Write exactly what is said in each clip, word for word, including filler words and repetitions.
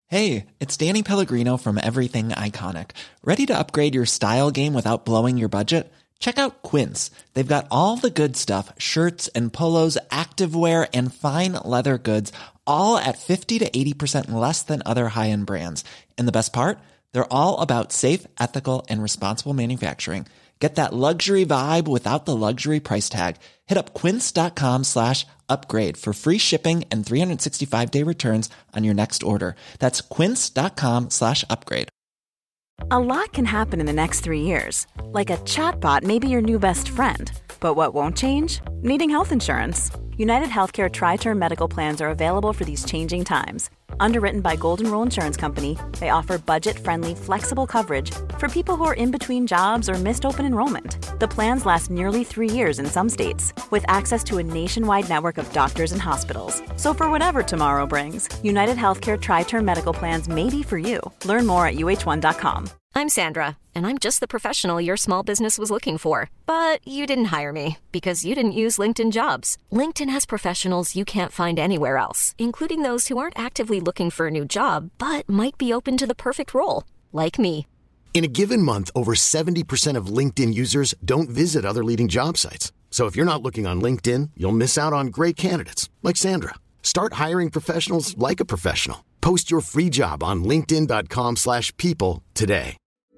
Hey, it's Danny Pellegrino from Everything Iconic. Ready to upgrade your style game without blowing your budget? Check out Quince. They've got all the good stuff, shirts and polos, activewear, and fine leather goods, all at fifty to eighty percent less than other high-end brands. And the best part? They're all about safe, ethical, and responsible manufacturing. Get that luxury vibe without the luxury price tag. Hit up quince.com slash upgrade for free shipping and three sixty-five day returns on your next order. That's quince.com slash upgrade. A lot can happen in the next three years. Like a chatbot may be your new best friend. But what won't change? Needing health insurance. United Healthcare Tri-Term Medical Plans are available for these changing times. Underwritten by Golden Rule Insurance Company, they offer budget-friendly, flexible coverage for people who are in between jobs or missed open enrollment. The plans last nearly three years in some states, with access to a nationwide network of doctors and hospitals. So for whatever tomorrow brings, United Healthcare Tri-Term Medical Plans may be for you. Learn more at U H one dot com. I'm Sandra, and I'm just the professional your small business was looking for. But you didn't hire me because you didn't use LinkedIn Jobs. LinkedIn has professionals you can't find anywhere else, including those who aren't actively looking for a new job, but might be open to the perfect role, like me. In a given month, over seventy percent of LinkedIn users don't visit other leading job sites. So if you're not looking on LinkedIn, you'll miss out on great candidates, like Sandra. Start hiring professionals like a professional. Post your free job on linkedin.com slash people today.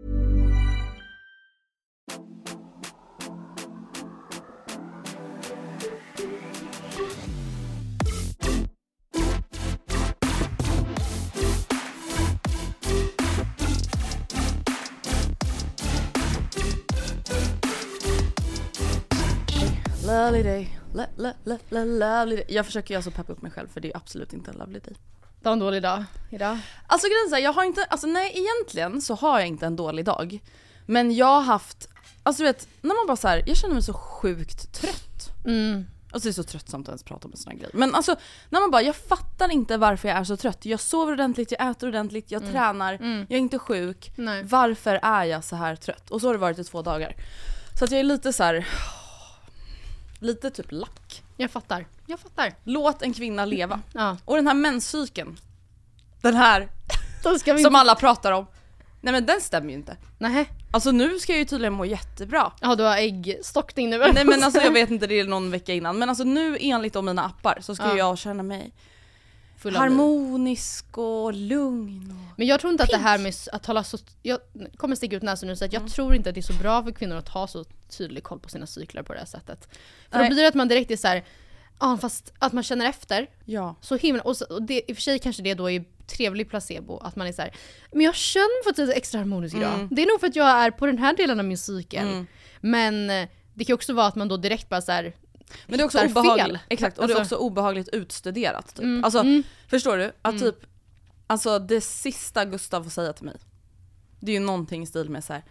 Lovely day. La, la, la, la, lovely day. Jag försöker ju alltså peppa upp mig själv, för det är absolut inte en lovely day. Det var en dålig dag idag. Alltså grejen är så här, jag har inte, alltså nej egentligen så har jag inte en dålig dag. Men jag har haft, alltså du vet, när man bara så här, jag känner mig så sjukt trött. Mm. Alltså det är så tröttsamt att ens prata om en sån här grej. Men alltså, när man bara, jag fattar inte varför jag är så trött. Jag sover ordentligt, jag äter ordentligt, jag mm. tränar, mm. jag är inte sjuk. Nej. Varför är jag så här trött? Och så har det varit i två dagar. Så att jag är lite så här, lite typ lack. Jag fattar, jag fattar. Låt en kvinna leva. Ja. Och den här menscykeln, den här Då ska vi som inte... alla pratar om. Nej men den stämmer ju inte. Nej. Alltså nu ska jag ju tydligen må jättebra. Ja, du har äggstockning nu. Nej men alltså jag vet inte, det är någon vecka innan. Men alltså nu enligt om mina appar så ska ja. jag känna mig full harmonisk och lugn. Och men jag tror inte pink. Att det här med att hålla så... Jag kommer sticka ut näsan nu så att jag mm. tror inte att det är så bra för kvinnor att ha så tydlig koll på sina cyklar på det här sättet. För Nej. Då blir det att man direkt är så här... Ja, fast att man känner efter. Ja. Så himla... Och, så, och det, i och för sig kanske det då är trevlig placebo. Att man är så här... Men jag känner för att det är extra harmonisk idag. Mm. Det är nog för att jag är på den här delen av min cykel. Mm. Men det kan också vara att man då direkt bara så här... Men det är också obehagligt. Exakt, och alltså, det är också obehagligt utstuderat. Typ. Mm, alltså, mm. förstår du? Att mm. typ... Alltså det sista Gustav får säga till mig. Det är ju någonting i stil med så här...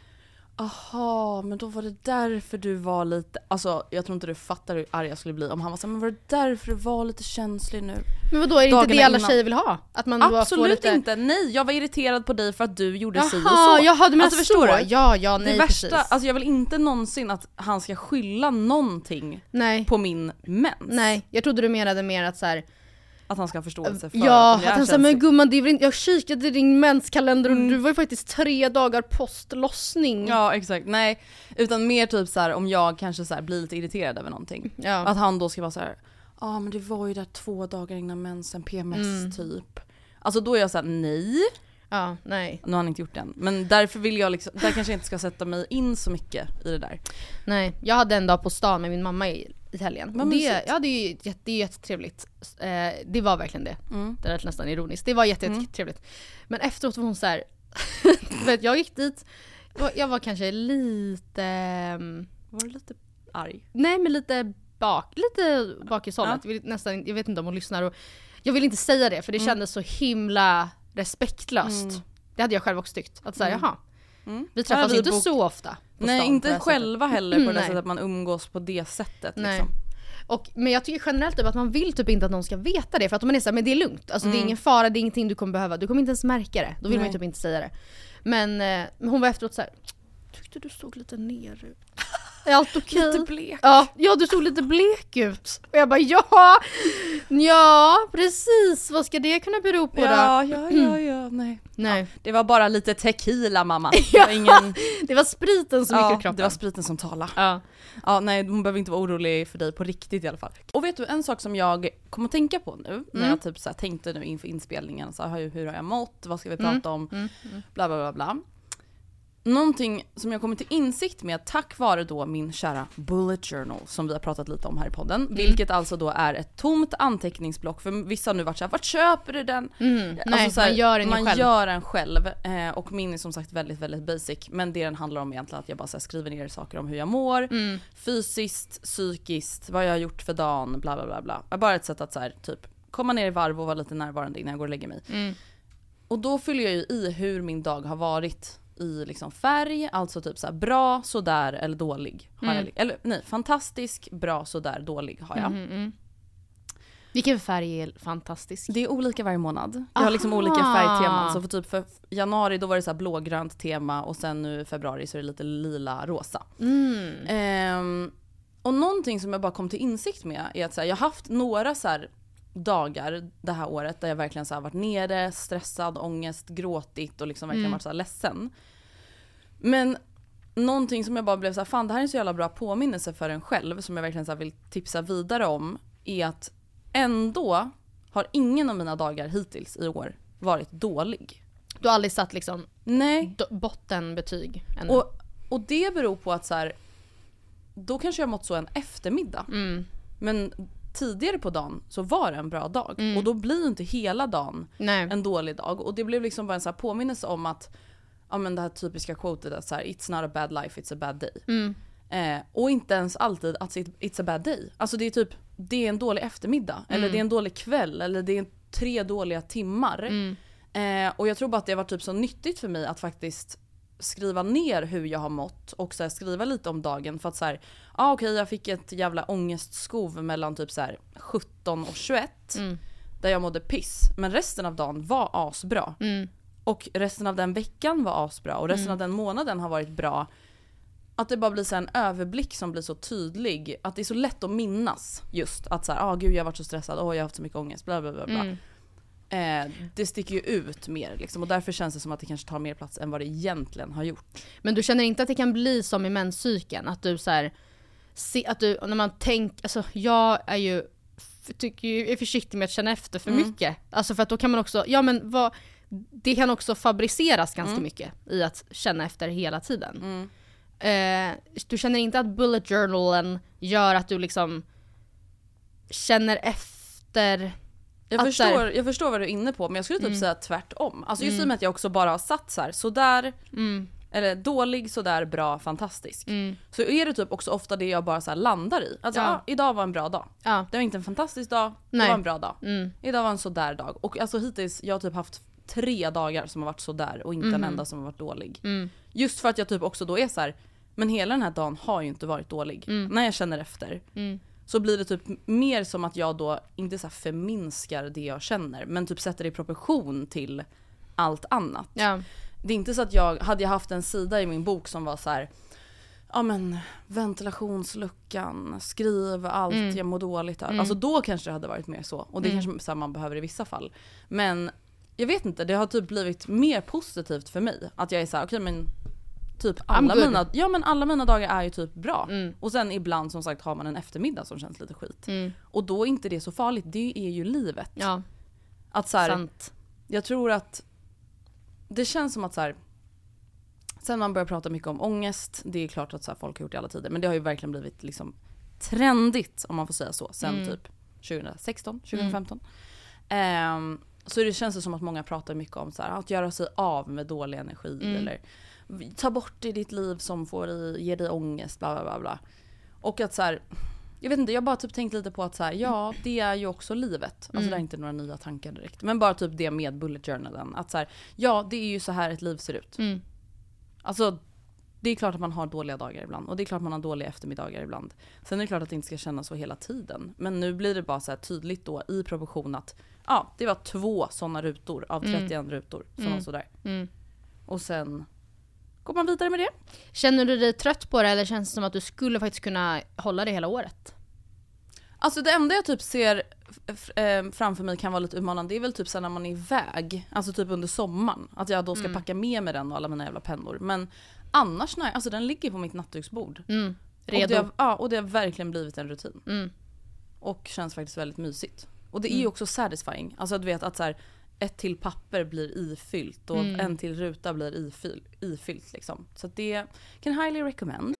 Aha, men då var det därför du var lite... Alltså, jag tror inte du fattar hur arg jag skulle bli om han var så här, men var det därför du var lite känslig nu? Men vadå, är det inte det alla innan? Tjejer vill ha? Att man absolut får lite... inte, nej. Jag var irriterad på dig för att du gjorde jaha, si och så. Jaha, du menar alltså, så. Du? Ja, ja, nej, det värsta, precis. alltså jag vill inte någonsin att han ska skylla någonting nej. på min mens. Nej, jag trodde du menade mer att så här... Att han ska ha förståelse för ja, att han säger, men gumman, det är väl inte, jag kikade i din menskalender och mm. du var ju faktiskt tre dagar postlossning. Ja, exakt. Nej, utan mer typ så här, om jag kanske så här blir lite irriterad över någonting. Ja. Att han då ska vara så här, ja ah, men det var ju där två dagar innan mensen, P M S mm. typ. Alltså då är jag så här, nej. Ja, nej. Nu har han inte gjort det än. Men därför vill jag liksom, där kanske jag inte ska sätta mig in så mycket i det där. Nej, jag hade en dag på stan med min mamma i, i helgen. Det, ja, det är ju jätte, det är jättetrevligt. Eh, det var verkligen det. Mm. Det lät nästan ironiskt. Det var jätte, mm. jättetrevligt. Men efteråt var hon så här... vet, jag gick dit. Jag var kanske lite... Var du lite arg? Nej, men lite bak. Lite bak i sållet. Ja. Jag, nästan, jag vet inte om hon lyssnar. Och jag vill inte säga det, för det mm. kändes så himla... respektlöst. Mm. Det hade jag själv också tyckt. Att säga, mm. jaha. Mm. Vi träffas ju inte bok... så ofta. Nej, inte själva sättet. Heller på det mm, sättet att man umgås på det sättet. Nej. Liksom. Och, men jag tycker generellt typ att man vill typ inte att någon ska veta det. För att man är så här, men det är lugnt. Alltså mm. det är ingen fara, det är ingenting du kommer behöva. Du kommer inte ens märka det. Då vill Nej. Man ju typ inte säga det. Men, eh, men hon var efteråt så här, tyckte du såg lite ner ut. är allt okej? Lite blek. Ja, ja, du såg lite blek ut. Och jag bara, ja, ja, precis. Vad ska det kunna bero på då? Ja, ja, ja, ja, nej. Nej. Ja, det var bara lite tequila, mamma. Det var, ingen... det var spriten som gick ja, ur kroppen. det var spriten som talade. Ja. Ja, nej, hon behöver inte vara orolig för dig på riktigt i alla fall. Och vet du, en sak som jag kommer att tänka på nu, mm. när jag typ så här tänkte nu inför inspelningen, så här, hur, hur har jag mått, vad ska vi prata mm. om, Mm. Mm. bla bla bla bla. Någonting som jag kommer till insikt med tack vare då min kära bullet journal som vi har pratat lite om här i podden, mm. vilket alltså då är ett tomt anteckningsblock, för vissa har nu varit såhär, vart köper du den? Mm. Alltså, Nej, så här, man gör den man själv. gör den själv eh, och min är som sagt väldigt väldigt basic, men det den handlar om egentligen att jag bara så här, skriver ner saker om hur jag mår, mm. fysiskt, psykiskt, vad jag har gjort för dagen, bla bla bla bla. Bara ett sätt att så här, typ komma ner i varv och vara lite närvarande innan jag går och lägger mig. Mm. Och då fyller jag ju i hur min dag har varit i liksom färg, alltså typ så här bra, sådär eller dålig har Mm. jag, eller nej, fantastisk, bra, sådär, dålig har jag. Mm, mm. Vilken färg är fantastisk? Det är olika varje månad. Jag Aha. har liksom olika färgteman, så för typ för januari då var det så här blågrönt tema och sen nu i februari så är det lite lila rosa. Mm. Ehm, och någonting som jag bara kom till insikt med är att så här, jag har haft några så här dagar det här året där jag verkligen så här varit nere, stressad, ångest, gråtit och liksom verkligen Mm. varit så här ledsen. Men någonting som jag bara blev så här, fan det här är en så jävla bra påminnelse för en själv som jag verkligen så här vill tipsa vidare om, är att ändå har ingen av mina dagar hittills i år varit dålig. Du har aldrig satt liksom Nej. do- bottenbetyg ännu. Och, och det beror på att så här, då kanske jag mått så en eftermiddag. Mm. Men tidigare på dagen så var det en bra dag. Mm. Och då blir inte hela dagen Nej. en dålig dag. Och det blev liksom bara en så här påminnelse om att, ja men det här typiska quotet att så här, it's not a bad life, it's a bad day. Mm. Eh, och inte ens alltid att it's a bad day. Alltså det är typ, det är en dålig eftermiddag. Mm. Eller det är en dålig kväll. Eller det är tre dåliga timmar. Mm. Eh, och jag tror bara att det var typ så nyttigt för mig att faktiskt skriva ner hur jag har mått och så här, skriva lite om dagen, för att så här, ah, okej okay, jag fick ett jävla ångestskov mellan typ så här sjutton och tjugoett Mm. där jag mådde piss, men resten av dagen var asbra. Mm. Och resten av den veckan var asbra och resten Mm. av den månaden har varit bra. Att det bara blir så här en överblick som blir så tydlig, att det är så lätt att minnas just att så här, ah gud jag har varit så stressad, åh oh, jag har haft så mycket ångest, bla bla bla bla. Mm. Eh, det sticker ju ut mer liksom, och därför känns det som att det kanske tar mer plats än vad det egentligen har gjort. Men du känner inte att det kan bli som i menscykeln? Att du så här, se, att du, när man tänker, alltså jag är ju, tycker ju, är försiktig med att känna efter för Mm. mycket. Alltså för att då kan man också, ja men vad, det kan också fabriceras ganska Mm. mycket i att känna efter hela tiden. Mm. Eh, du känner inte att bullet journalen gör att du liksom känner efter? Jag att förstår, där, jag förstår vad du är inne på, men jag skulle typ Mm. säga tvärtom. Alltså just Mm. i och med att jag också bara har satt så här, sådär, mm, eller dålig, sådär, bra, fantastisk. mm, Så är det typ också ofta det jag bara så här landar i. Alltså Ja. ah, idag var en bra dag. ja, Det var inte en fantastisk dag, det Nej. var en bra dag. mm, Idag var en sådär dag. Och alltså hittills, jag har typ haft tre dagar som har varit sådär och inte Mhm. en enda som har varit dålig. mm, Just för att jag typ också då är så här, men hela den här dagen har ju inte varit dålig. Mm. När jag känner efter. mm, Så blir det typ mer som att jag då inte så här förminskar det jag känner, men typ sätter det i proportion till allt annat. ja, Det är inte så att jag, hade jag haft en sida i min bok som var så här, ja men ventilationsluckan, skriv allt Mm. jag mår dåligt av. Mm. Alltså då kanske det hade varit mer så. Och det Mm. kanske så här man behöver i vissa fall. Men jag vet inte, det har typ blivit mer positivt för mig. Att jag är så här, okej okay, men typ alla good. mina, ja, men alla mina dagar är ju typ bra. Mm. Och sen ibland som sagt har man en eftermiddag som känns lite skit. mm, Och då är inte det så farligt, det är ju livet. ja, Att så här, sant. jag tror att det känns som att så här, sen man börjar prata mycket om ångest, det är klart att så här, folk har gjort det i alla tider, men det har ju verkligen blivit liksom trendigt, om man får säga så, sen Mm. typ tjugohundrasexton, tjugohundrafemton. Ehm, så det känns det som att många pratar mycket om så här, att göra sig av med dålig energi Mm. eller ta bort det i ditt liv som får i, ger dig ångest, bla bla bla bla. Och att så här, jag vet inte, jag bara typ tänkt lite på att så här, ja, det är ju också livet. Alltså Mm. det är inte några nya tankar direkt. Men bara typ det med bullet journalen. Att så här, ja, det är ju så här ett liv ser ut. Mm. Alltså, det är klart att man har dåliga dagar ibland. Och det är klart att man har dåliga eftermiddagar ibland. Sen är det klart att det inte ska kännas så hela tiden. Men nu blir det bara så här tydligt då i proportion att ja, det var två sådana rutor av trettioen Mm. rutor som Mm. var sådär. Mm. Och sen går man vidare med det. Känner du dig trött på det eller känns det som att du skulle faktiskt kunna hålla det hela året? Alltså det enda jag typ ser f- eh, framför mig kan vara lite utmanande, det är väl typ så när man är iväg, alltså typ under sommaren, att jag då ska mm. packa med mig den och alla mina jävla pennor. Men annars nej, alltså den ligger på mitt nattduksbord. Mm. Redo. Och det, har, ja, och det har verkligen blivit en rutin. Mm. Och känns faktiskt väldigt mysigt. Och det är ju mm. också satisfying. Alltså du vet att så här, ett till papper blir ifyllt och mm. en till ruta blir ifyll, ifyllt liksom. Så det kan highly recommend.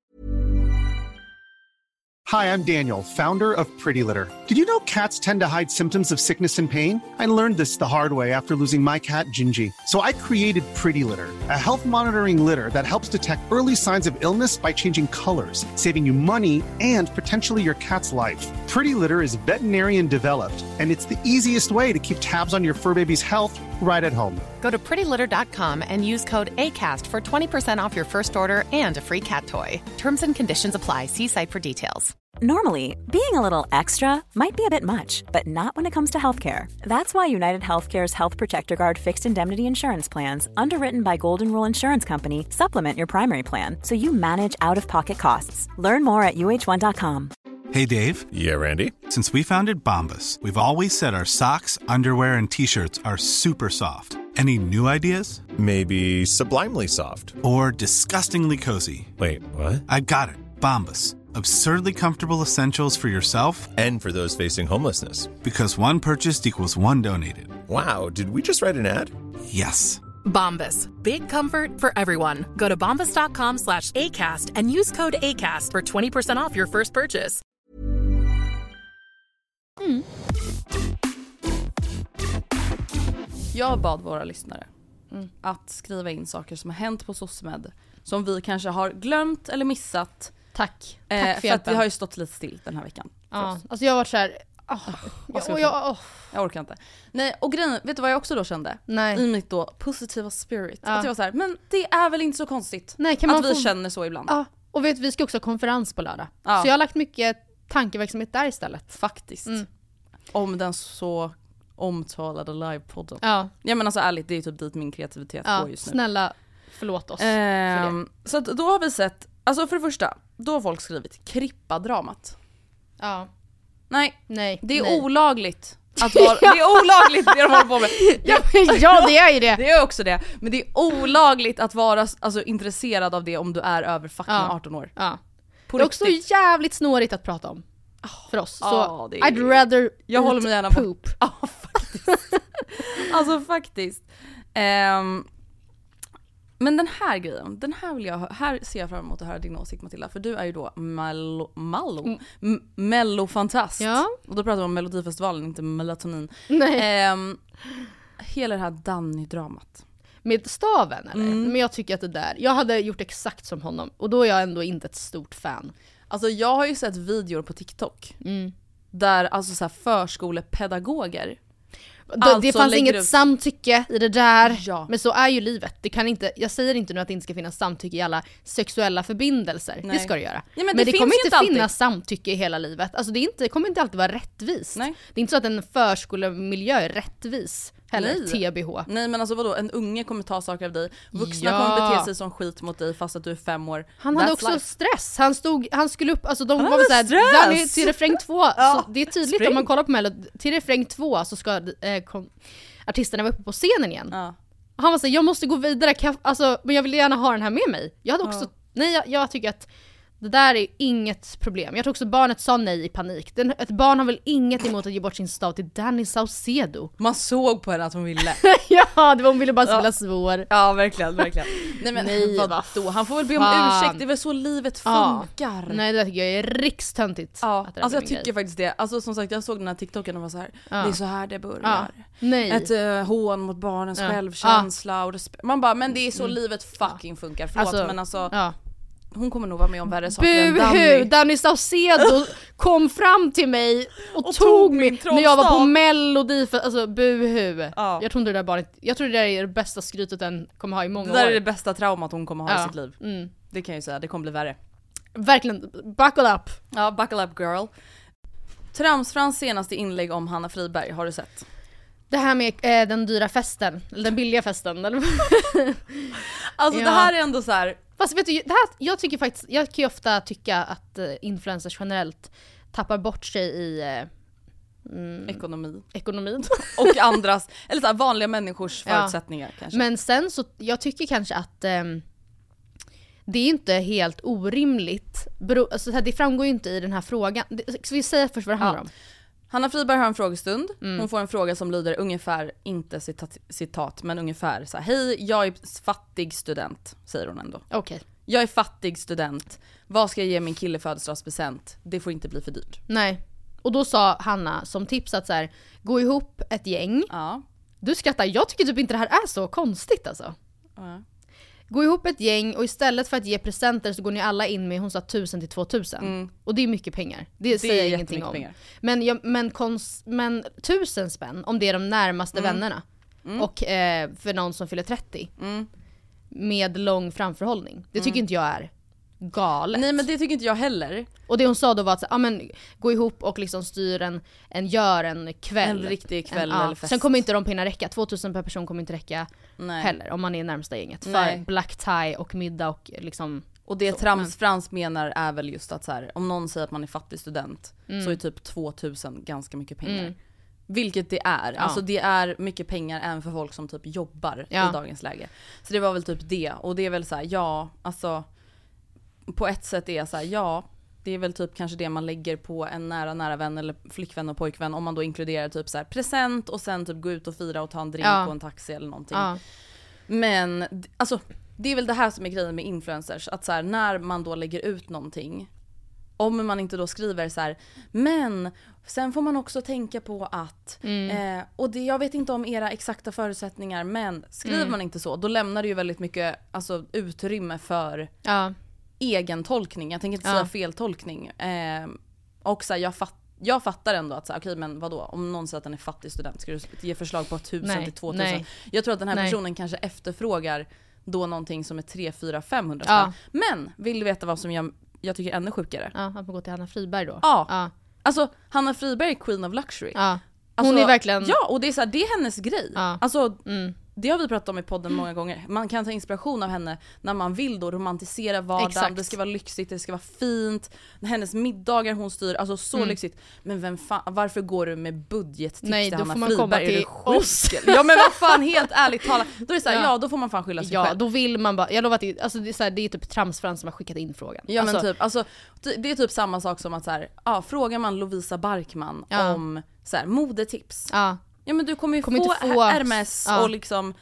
Hi, I'm Daniel, founder of Pretty Litter. Did you know cats tend to hide symptoms of sickness and pain? I learned this the hard way after losing my cat, Gingy. So I created Pretty Litter, a health monitoring litter that helps detect early signs of illness by changing colors, saving you money and potentially your cat's life. Pretty Litter is veterinarian developed, and it's the easiest way to keep tabs on your fur baby's health right at home. Go to pretty litter dot com and use code ACAST for twenty percent off your first order and a free cat toy. Terms and conditions apply. See site for details. Normally, being a little extra might be a bit much, but not when it comes to healthcare. That's why United Healthcare's Health Protector Guard fixed indemnity insurance plans, underwritten by Golden Rule Insurance Company, supplement your primary plan so you manage out-of-pocket costs. Learn more at U H one dot com. Hey, Dave. Yeah, Randy. Since we founded Bombas, we've always said our socks, underwear, and T-shirts are super soft. Any new ideas? Maybe sublimely soft. Or disgustingly cozy. Wait, what? I got it. Bombas. Absurdly comfortable essentials for yourself and for those facing homelessness. Because one purchased equals one donated. Wow, did we just write an ad? Yes. Bombas. Big comfort for everyone. Go to bombas dot com slash ACAST and use code ACAST for twenty percent off your first purchase. Mm. Jag bad våra lyssnare mm. att skriva in saker som har hänt på SOSMED som vi kanske har glömt eller missat. Tack. Tack eh, för, för att vi har ju stått lite still den här veckan. Ja, alltså jag har varit så här. Oh, jag, jag, jag, oh. jag orkar inte. Nej, och grejen, vet du vad jag också då kände? Nej. I mitt då positiva spirit. Ja. Att jag var så här, men det är väl inte så konstigt. Nej, kan man att vi få... känner så ibland. Ja, och vet, vi ska också ha konferens på lördag. Ja. Så jag har lagt mycket tankeverksamhet där istället. Faktiskt. Mm. Om den så omtalade livepodden. Ja. Ja men alltså ärligt, det är typ dit min kreativitet ja, går just nu. Snälla, förlåt oss ehm, för det. Så att då har vi sett, alltså för det första, då har folk skrivit Krippa-dramat. Ja. Nej, nej det är nej. olagligt. Att vara, det är olagligt det de håller på med. Ja, ja, det är ju det. Det är också det. Men det är olagligt att vara alltså, intresserad av det om du är över fucking ja. arton år. Ja. På det är också jävligt snårigt att prata om. För oss. Så oh, är... I'd rather jag håller mig gärna poop. Ja, oh, faktiskt. Alltså faktiskt. Um, men den här grejen, den här vill jag här ser jag fram emot att höra din åsikt, Matilda, för du är ju då mello mallo mm. M- mellofantast. Ja. Och då pratar vi om Melodifestivalen, inte melatonin. Nej. Um, hela det här Danny-dramat. Med staven eller? Mm. Men jag tycker att det där, jag hade gjort exakt som honom och då är jag ändå inte ett stort fan. Alltså jag har ju sett videor på TikTok mm. där alltså så här förskolepedagoger det, alltså det fanns inget ut... samtycke i det där, ja. Men så är ju livet. Det kan inte, jag säger inte nu att det inte ska finnas samtycke i alla sexuella förbindelser. Nej. Det ska det göra. Ja, men, men det, det finns kommer inte alltid. finnas samtycke i hela livet. Alltså det, är inte, det kommer inte alltid vara rättvist. Nej. Det är inte så att en förskolemiljö är rättvis. Heller Nej. T B H. Nej men alltså vadå, en unge kommer ta saker av dig. Vuxna ja. kommer bete sig som skit mot dig fast att du är fem år. Han hade That's också life. stress. Han stod, han skulle upp, alltså de han var väl såhär, stress. Danny till refräng två. Ja. Så det är tydligt Spring. om man kollar på Mello, till refräng två så ska eh, kom, artisterna vara uppe på scenen igen. Ja. Och han var såhär, jag måste gå vidare, jag, alltså, men jag vill gärna ha den här med mig. Jag hade också, ja. nej jag, jag tycker att det där är inget problem. Jag tror också barnet sa nej i panik. Den, ett barn har väl inget emot att ge bort sin stav till Danny Saucedo. Man såg på henne att hon ville. Ja, det var, hon ville bara spela ja. svår. Ja, verkligen, verkligen. Nej men nej, vadå? Han får väl be om fan. ursäkt. Det är väl så livet funkar. Ja. Nej, det tycker jag är rikstöntigt. Ja, att det alltså jag tycker grej. faktiskt det. Alltså som sagt, jag såg den här TikToken och var så här. Ja. Det är så här det börjar. Ja. Nej. Ett uh, hån mot barnens ja. självkänsla ja. och respekt. Man bara, men det är så mm. livet fucking funkar. Förlåt, alltså, men alltså... Ja. Hon kommer nog vara med om värre saker än Danny. Buhu! Danny Saucedo kom fram till mig och, och tog mig när jag var på Melodi för, alltså buhu. Ja. Jag tror inte det där barnet, jag tror det där är det bästa skrytet den kommer ha i många år. Det där år. Är det bästa traumat hon kommer ha ja. i sitt liv. Mm. Det kan jag ju säga, det kommer bli värre. Verkligen, buckle up. Ja, buckle up girl. Tramsfrans senaste inlägg om Hanna Friberg, har du sett? Det här med eh, den dyra festen, eller den billiga festen eller? Alltså ja. det här är ändå så här. Fast vet du, det här, jag tycker faktiskt, jag kan ju ofta tycka att uh, influencers generellt tappar bort sig i uh, mm, ekonomi. ekonomin. Och andras, eller så här, vanliga människors ja. förutsättningar kanske. Men sen så, jag tycker kanske att um, det är inte helt orimligt. Bero, alltså, det framgår ju inte i den här frågan. Ska vi säga först vad det handlar ja. om? Hanna Friberg har en frågestund. Mm. Hon får en fråga som lyder ungefär, inte citat, citat men ungefär så här: hej, jag är fattig student, säger hon ändå. Okej. Okay. Jag är fattig student. Vad ska jag ge min kille födelsedagspresent? Det får inte bli för dyrt. Nej. Och då sa Hanna som tips att så här, gå ihop ett gäng. Ja. Du skrattar, jag tycker typ inte det här är så konstigt alltså. Ja. Gå ihop ett gäng och istället för att ge presenter så går ni alla in med, hon sa tusen till två tusen. Mm. Och det är mycket pengar. Det, det säger jag ingenting om. Pengar. Men, ja, men, kons, men tusen spänn om det är de närmaste mm. vännerna. Mm. Och eh, för någon som fyller trettio. Mm. Med lång framförhållning. Det tycker mm. inte jag är galet. Nej, men det tycker inte jag heller. Och det hon sa då var att ja, men, gå ihop och liksom styr en, en gör en kväll. En riktig kväll en, eller ja. fest. Sen kommer inte de pengarna räcka. tvåtusen per person kommer inte räcka. Nej. Heller om man är närmsta gänget. Nej. För black tie och middag och liksom. Och det Trams Frans menar är väl just att så här, om någon säger att man är fattig student mm. så är typ tvåtusen ganska mycket pengar. Mm. Vilket det är. Ja. Alltså det är mycket pengar även för folk som typ jobbar ja. i dagens läge. Så det var väl typ det. Och det är väl så här, ja, alltså på ett sätt är så här, ja, det är väl typ kanske det man lägger på en nära nära vän eller flickvän och pojkvän, om man då inkluderar typ så här present och sen typ gå ut och fira och ta en drink ja. och en taxi eller någonting. Ja. Men alltså det är väl det här som är grejen med influencers, att så här, när man då lägger ut någonting, om man inte då skriver så här, men sen får man också tänka på att mm. eh, och det, jag vet inte om era exakta förutsättningar, men skriver mm. man inte så, då lämnar det ju väldigt mycket alltså, utrymme för ja. egen tolkning. Jag tänker inte säga ja. fel tolkning. Eh, och så här, jag, fatt, jag fattar ändå att så här, okej, men vadå, om någon säger att den är fattig student, ska du ge förslag på tusen till tvåtusen? Nej. Jag tror att den här personen Nej. kanske efterfrågar då någonting som är tre, fyra, femhundra ja. Men vill du veta vad som jag, jag tycker är ännu sjukare? Ja, att man går till Hanna Friberg då. Ja. ja. Alltså Hanna Friberg är Queen of Luxury. Ja. Hon alltså, är verkligen. Ja, och det är så här, det är hennes grej. Ja. Alltså mm. det har vi pratat om i podden många gånger. Man kan ta inspiration av henne när man vill då romantisera vardagen. Exakt. Det ska vara lyxigt, det ska vara fint. Hennes middagar hon styr, alltså så mm. lyxigt. Men vem fan, varför går du med budgettips Nej, till då Hanna får man Friberg? komma till oss. Ja men vad fan, helt ärligt talat. Då är det så här, ja. ja då får man fan skylla sig ja, själv. Ja, då vill man bara, jag lovar att det, alltså det är så här, det är typ Tramsfrans som har skickat in frågan. Ja alltså, men typ, alltså det är typ samma sak som att så här, ja, frågar man Lovisa Barkman ja. om så här, modetips. Ja. Ja men du kommer ju kommer få, få Hermes ja. och liksom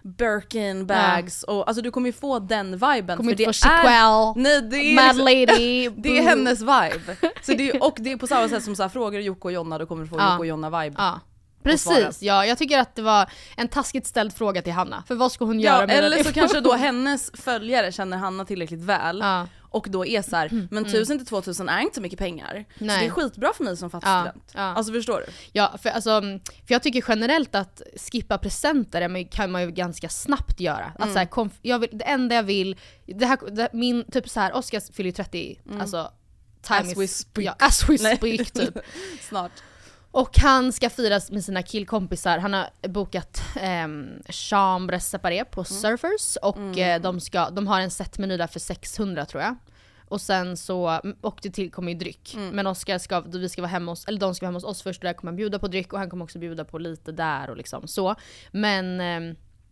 Birkin bags ja. och alltså du kommer ju få den viben, kommer för det få Chiquel, är nej, det är Mad liksom, Lady det är hennes vibe. Så det är, och det är på samma sätt som så här, frågar Jocke och Jonna, då kommer du få ja. Jocke och Jonna vibe. Ja. Precis, ja, jag tycker att det var en taskigt ställd fråga till Hanna. För vad ska hon göra ja, med eller så kanske då hennes följare känner Hanna tillräckligt väl ja. och då är så här, mm, men tusen till tvåtusen är inte så mycket pengar. Nej. Så det är skitbra för mig som fattig ja, student. ja. Alltså förstår du? Ja, för, alltså, för jag tycker generellt att skippa presenter kan man ju ganska snabbt göra. Mm. Att, så här, konf- jag vill, det enda jag vill, det här, det, min typ så här, Oskar fyller ju trettio, mm. alltså time as is, we speak. Ja, as we speak typ. Snart. Och han ska firas med sina killkompisar. Han har bokat eh, chambre séparé på mm. Surfers. Och mm. eh, de, ska, de har en setmeny där för sexhundra tror jag. Och sen så, och det tillkommer ju dryck. Mm. Men Oskar ska, vi ska vara hemma hos, eller de ska vara hemma hos oss först. Och där kommer han bjuda på dryck. Och han kommer också bjuda på lite där och liksom så. Men eh,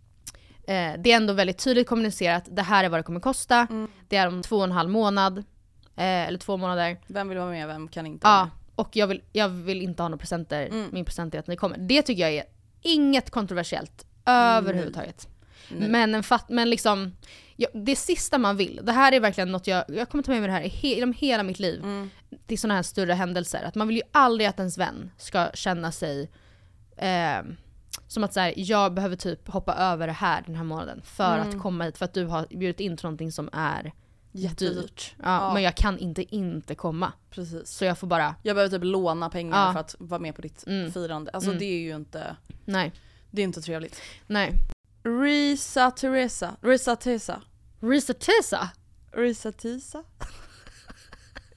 eh, det är ändå väldigt tydligt kommunicerat. Det här är vad det kommer kosta. Mm. Det är om två och en halv månad. Eh, eller två månader. Vem vill vara med, vem kan inte vara ja. med? Och jag vill, jag vill inte ha några presenter. Mm. Min present är att ni kommer. Det tycker jag är inget kontroversiellt överhuvudtaget. Mm. Men, en fatt, men liksom ja, det sista man vill. Det här är verkligen något jag, jag kommer ta med mig det här i he, genom hela mitt liv. Mm. Till sådana här större händelser. Att man vill ju aldrig att ens vän ska känna sig eh, som att så här, jag behöver typ hoppa över det här den här månaden. För mm. att komma hit. För att du har bjudit in till någonting som är jättedyrt. Ja, ja. Men jag kan inte inte komma. Precis. Så jag får bara... Jag behöver typ låna pengar ja. för att vara med på ditt mm. firande. Alltså mm. det är ju inte... Nej. Det är inte trevligt. Nej. Risa Teresa. Risa Tessa. Risa Tessa? Risa Tessa.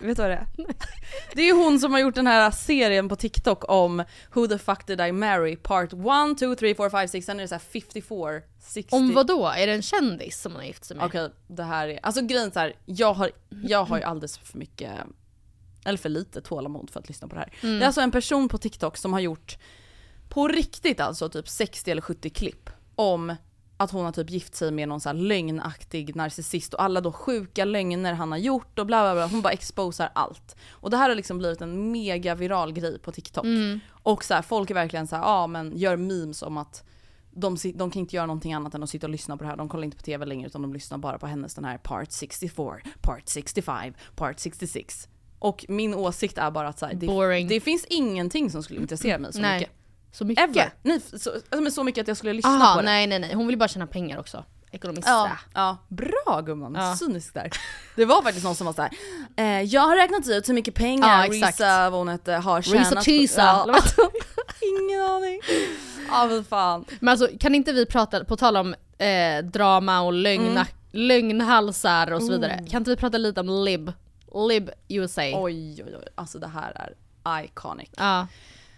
vet du vad det är? Det är ju hon som har gjort den här serien på TikTok om Who the fuck did I marry? Part one, two, three, four, five, six. Sen är det så här femtiofyra, sextio. Om vad då? Är det en kändis som hon har gift sig med? Okej, okay, det här är... Alltså grejen så här, jag har, jag har ju alldeles för mycket... Eller för lite tålamod för att lyssna på det här. Mm. Det är alltså en person på TikTok som har gjort... På riktigt alltså typ sextio eller sjuttio klipp om... Att hon har typ gift sig med någon så här lögnaktig narcissist och alla då sjuka lögner han har gjort och bla bla bla. Hon bara exposar allt. Och det här har liksom blivit en mega viral grej på TikTok. Mm. Och så här, folk är verkligen så här, ja men gör memes om att de, de kan inte göra någonting annat än att sitta och lyssna på det här. De kollar inte på tv längre utan de lyssnar bara på hennes den här part sextiofyra, part sextiofem, part sextiosex. Och min åsikt är bara att så här, det, det finns ingenting som skulle intressera mig så Nej. mycket. Så mycket? Ever. Nej, så, alltså, så mycket att jag skulle lyssna Aha, på det. Nej, nej, nej. Hon vill bara tjäna pengar också. Ekonomiskt. Ja, ja. Bra gumman, ja. Cynisk där. Det var faktiskt någon som var så här. Eh, jag har räknat ut hur mycket pengar ja, Risa, vad hon hette, har tjänat. Risa Tisa. Ja. Ingen aning. Ja, men fan. Men alltså, kan inte vi prata, på tal om eh, drama och lögna, mm. lögnhalsar och så vidare. Mm. Kan inte vi prata lite om Lib? Lib U S A. Oj, oj, oj. Alltså det här är iconic. Ja.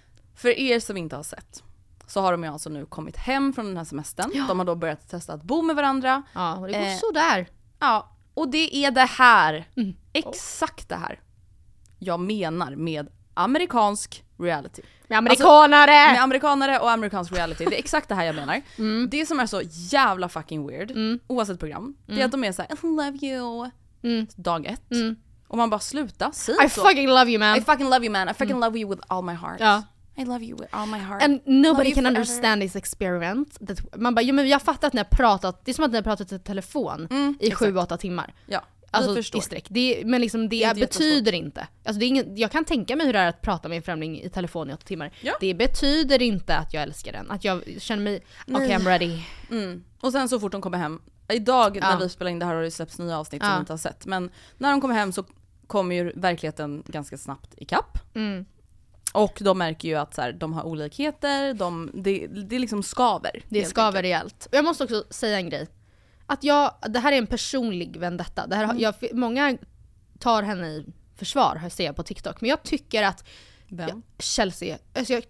För er som inte har sett så har de ju alltså nu kommit hem från den här semestern. Ja. De har då börjat testa att bo med varandra. Ja, och det går eh, så där. Ja, och det är det här. Mm. Exakt det här. Jag menar med amerikansk reality. Med amerikanare! Alltså, med amerikanare och amerikansk reality. Det är exakt det här jag menar. Mm. Det som är så jävla fucking weird, mm. oavsett program, mm. det är att de är så här, I love you. Mm. Dag ett. Mm. Och man bara sluta, säg I så. fucking love you man. I fucking love you man. I fucking mm. love you with all my heart. Ja. I love you with all my heart. And nobody can understand this experiment. That, man bara, jo men jag fattar att ni har pratat, det är som att ni har pratat i telefon mm, i sju åtta timmar. Ja, alltså förstår. I sträck. Det, men liksom det, det betyder inte. Alltså det är ingen, jag kan tänka mig hur det är att prata med en främling i telefon i åtta timmar. Ja. Det betyder inte att jag älskar den. Att jag känner mig, okej okay, I'm ready. Mm. Och sen så fort de kommer hem, idag ja. när vi spelar in det här har det släppts nya avsnitt ja. som vi inte har sett. Men när de kommer hem så kommer ju verkligheten ganska snabbt ikapp. Mm. Och de märker ju att så här, de har olikheter, de, det, det liksom skaver. Det skaver rejält. Och jag måste också säga en grej. Att jag, det här är en personlig vendetta. Det här, mm. jag, många tar henne i försvar, ser jag på TikTok. Men jag tycker att jag, Chelsea, alltså jag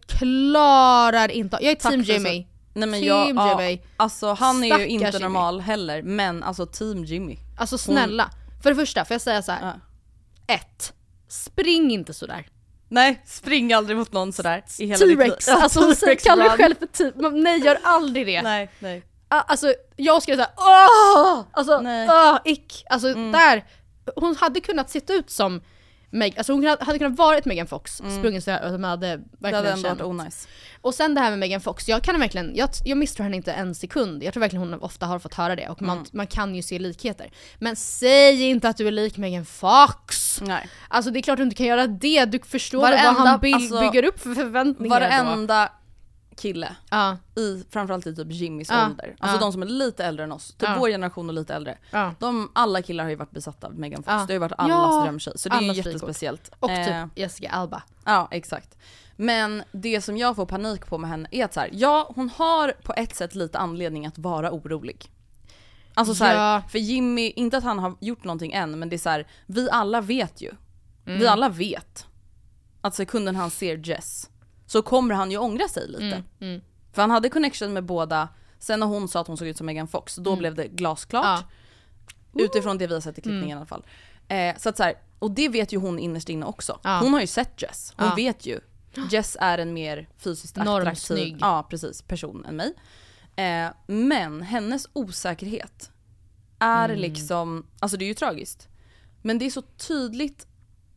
klarar inte. Jag är Tack team Jimmy. Nej, men jag, ja, Jimmy. Alltså han är ju inte normal Jimmy. heller. Men alltså team Jimmy. Alltså snälla. Hon... För det första, får jag säga så här. Ja. Ett, spring inte så där. Nej, spring aldrig mot någon sådär i hela ditt liv. Ja, alltså kallar dig själv för T-Rex. Nej, gör aldrig det. Nej, nej. Alltså jag skulle säga åh, alltså åh, ick. Alltså mm. där hon hade kunnat sitta ut som Meg, alltså hon hade kunnat vara ett Megan Fox, mm. sprungit så här och de hade verkligen det hade ändå varit onajs. Och sen det här med Megan Fox, jag kan verkligen jag, jag misstror henne inte en sekund. Jag tror verkligen hon ofta har fått höra det och man, mm. man kan ju se likheter. Men säg inte att du är lik Megan Fox. Nej. Alltså det är klart du inte kan göra det. Du förstår varenda, vad han by- alltså, bygger upp för förväntningar. Varenda kille uh. i framförallt i typ Jimmys uh. ålder. Alltså uh. de som är lite äldre än oss. Typ uh. vår generation och lite äldre. Uh. De, alla killar har ju varit besatta av Megan Fox. Uh. Det har ju varit allas ja. drömtjej. Så det är ju jättespeciellt. Och typ eh. Jessica Alba. Ja, exakt. Men det som jag får panik på med henne är att så här, ja, hon har på ett sätt lite anledning att vara orolig. Alltså så här, ja. för Jimmy, inte att han har gjort någonting än, men det är så här, vi alla vet ju. Mm. Vi alla vet att sekunden han ser Jess så kommer han ju ångra sig lite. Mm, mm. För han hade connection med båda. Sen när hon sa att hon såg ut som Megan Fox, då mm. blev det glasklart. Ja. Utifrån det vi har sett i klippningen mm. i alla fall. Eh, så att så här, och det vet ju hon innerst inne också. Ja. Hon har ju sett Jess. Hon ja. vet ju. Jess är en mer fysiskt attraktiv ja, precis, person än mig. Eh, men hennes osäkerhet är mm. liksom, alltså det är ju tragiskt. Men det är så tydligt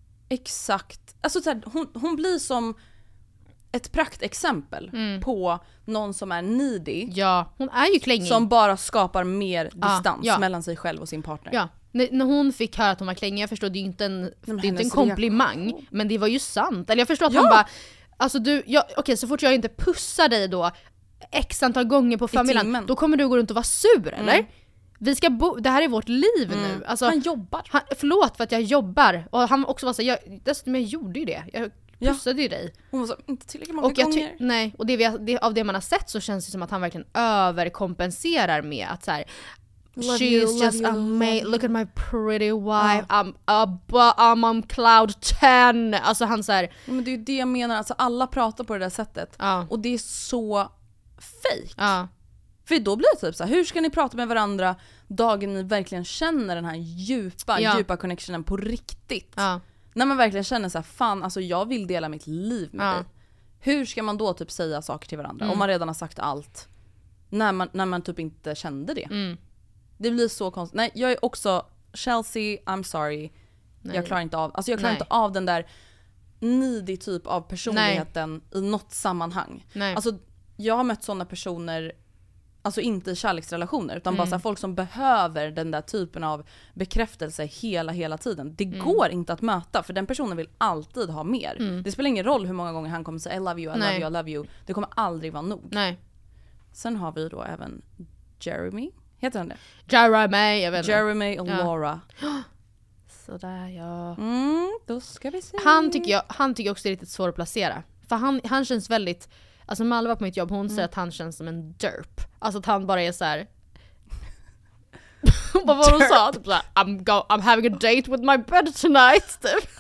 exakt, alltså så här, hon, hon blir som ett praktexempel mm. på någon som är needy. Ja, hon är ju klängig. Som bara skapar mer distans ja, ja. mellan sig själv och sin partner. Ja. N- när hon fick höra att hon var klängig, jag förstår, det är ju inte en, det är inte en komplimang, reaktion. Men det var ju sant. Eller jag förstår att ja. han bara, alltså du, jag, okej okay, så fort jag inte pussar dig då x antal gånger på familjen, då kommer du gå runt och vara sur, eller? Mm. Vi ska bo, det här är vårt liv mm. nu. Alltså, han jobbar. Han, förlåt för att jag jobbar. Och han också var så jag, dessutom jag gjorde ju det. Jag pussade ja. ju dig. Hon var så, inte tillräckligt många och jag gånger. Ty- nej, och det vi, det, av det man har sett så känns det som att han verkligen överkompenserar med att så här, Love She's you, love just you, amazing. Look at my pretty wife. Ja. I'm, above, I'm on cloud ten. Alltså han så här. Ja, men det är ju det jag menar. Alltså alla pratar på det där sättet. Ja. Och det är så fake. Ja. För då blir det typ så här, hur ska ni prata med varandra dagen ni verkligen känner den här djupa, Ja. djupa connectionen på riktigt? Ja. När man verkligen känner så här, fan alltså jag vill dela mitt liv med Ja. dig. Hur ska man då typ säga saker till varandra Mm. om man redan har sagt allt? När man, när man typ inte kände det. Mm. Det blir så konstigt. Nej, jag är också Chelsea, I'm sorry. Nej. Jag klarar inte av, alltså jag klarar Nej. inte av den där needy typ av personligheten i något sammanhang. Nej. Alltså jag har mött sådana personer, alltså inte i kärleksrelationer utan bara Mm. så här, folk som behöver den där typen av bekräftelse hela hela tiden. Det Mm. går inte att möta för den personen vill alltid ha mer. Mm. Det spelar ingen roll hur många gånger han kommer säga I love you, I Nej. love you, I love you. Det kommer aldrig vara nog. Nej. Sen har vi då även Jeremy, heter han det? Jeremy, jag vet inte. Jeremy och Ja. Laura. Sådär ja. Mm, då ska vi se. Han tycker jag, han tycker också det är riktigt svårt att placera. För han, han känns väldigt, alltså Malva var på mitt jobb, hon säger att han känns som en derp. Alltså att han bara är så här. Vad var hon sa? Typ såhär, I'm, go, I'm having a date with my bed tonight. Typ.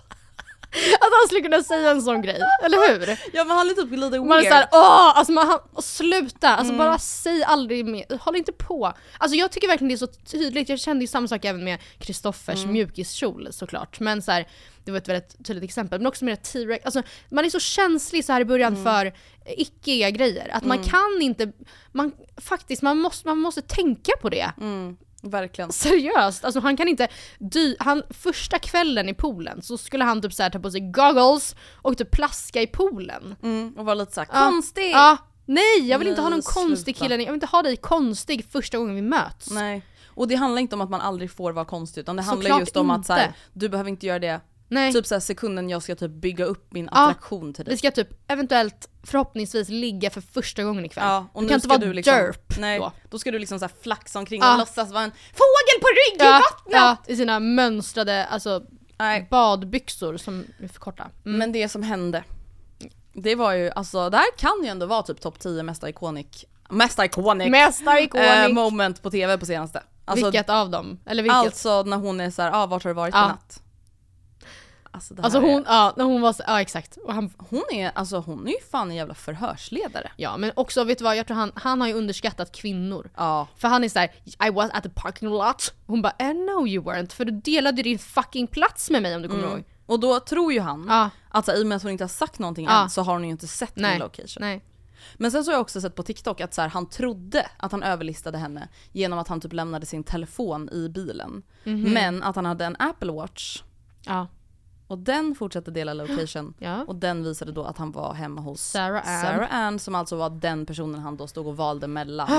Att han skulle kunna säga en sån grej, eller hur? Ja men han är typ lite weird. Man är såhär, åh, alltså man, han, sluta, alltså Mm. bara säg aldrig mer, håll inte på. Alltså jag tycker verkligen det är så tydligt, jag kände ju samma sak även med Kristoffers Mm. mjukiskjol såklart. Men så här, det var ett väldigt tydligt exempel, men också med T-Rex, alltså man är så känslig så här i början Mm. för icke grejer, att man Mm. kan inte, man faktiskt, man måste, man måste tänka på det. Mm, verkligen. Seriöst, alltså han kan inte dy- han, första kvällen i poolen så skulle han typ så här ta på sig goggles och typ plaska i poolen. Mm, och vara lite såhär Ja. konstig. Ja, nej jag vill inte ha Nej, någon konstig sluta. kille, jag vill inte ha dig konstig första gången vi möts. Nej. Och det handlar inte om att man aldrig får vara konstig utan det handlar Såklart just om att så här, inte. du behöver inte göra det. Nej. Typ så här, sekunden jag ska typ bygga upp min Ja, attraktion till dig. Vi ska typ eventuellt förhoppningsvis ligga för första gången ikväll. Ja, och du nu kan inte ska vara du liksom, derp nej, då. då ska du liksom så här flaxa omkring Ja. och låtsas vara en fågel på rygg i Ja, vattnet. ja, i sina mönstrade alltså, Nej. badbyxor som är för korta. Mm. Men det som hände, det var ju, alltså det här kan ju ändå vara typ topp tio mest iconic, mest iconic, Mesta iconic. eh, moment på tv på senaste. Alltså, Vilket av dem? Eller vilket? alltså när hon är såhär, ah, vart har du varit Ja. i natt? Alltså, det här Alltså hon, är, ja, när hon var så, ja exakt. Och han, hon är, alltså hon är ju fan en jävla förhörsledare. ja men också vet du vad, jag tror han, han har ju underskattat kvinnor. Ja. För han är såhär, I was at the parking lot. Hon bara, eh, no you weren't. För du delade din fucking plats med mig om du kommer Mm. ihåg. Och då tror ju han Ja. att så, här, i och med att hon inte har sagt någonting Ja. än så har hon ju inte sett Nej. min location. Nej. Men sen så har jag också sett på TikTok att så här, han trodde att han överlistade henne genom att han typ lämnade sin telefon i bilen. Mhm. Men att han hade en Apple Watch Ja. och den fortsatte dela location. Ja. Och den visade då att han var hemma hos Sarah Ann. Sarah Ann som alltså var den personen han då stod och valde mellan.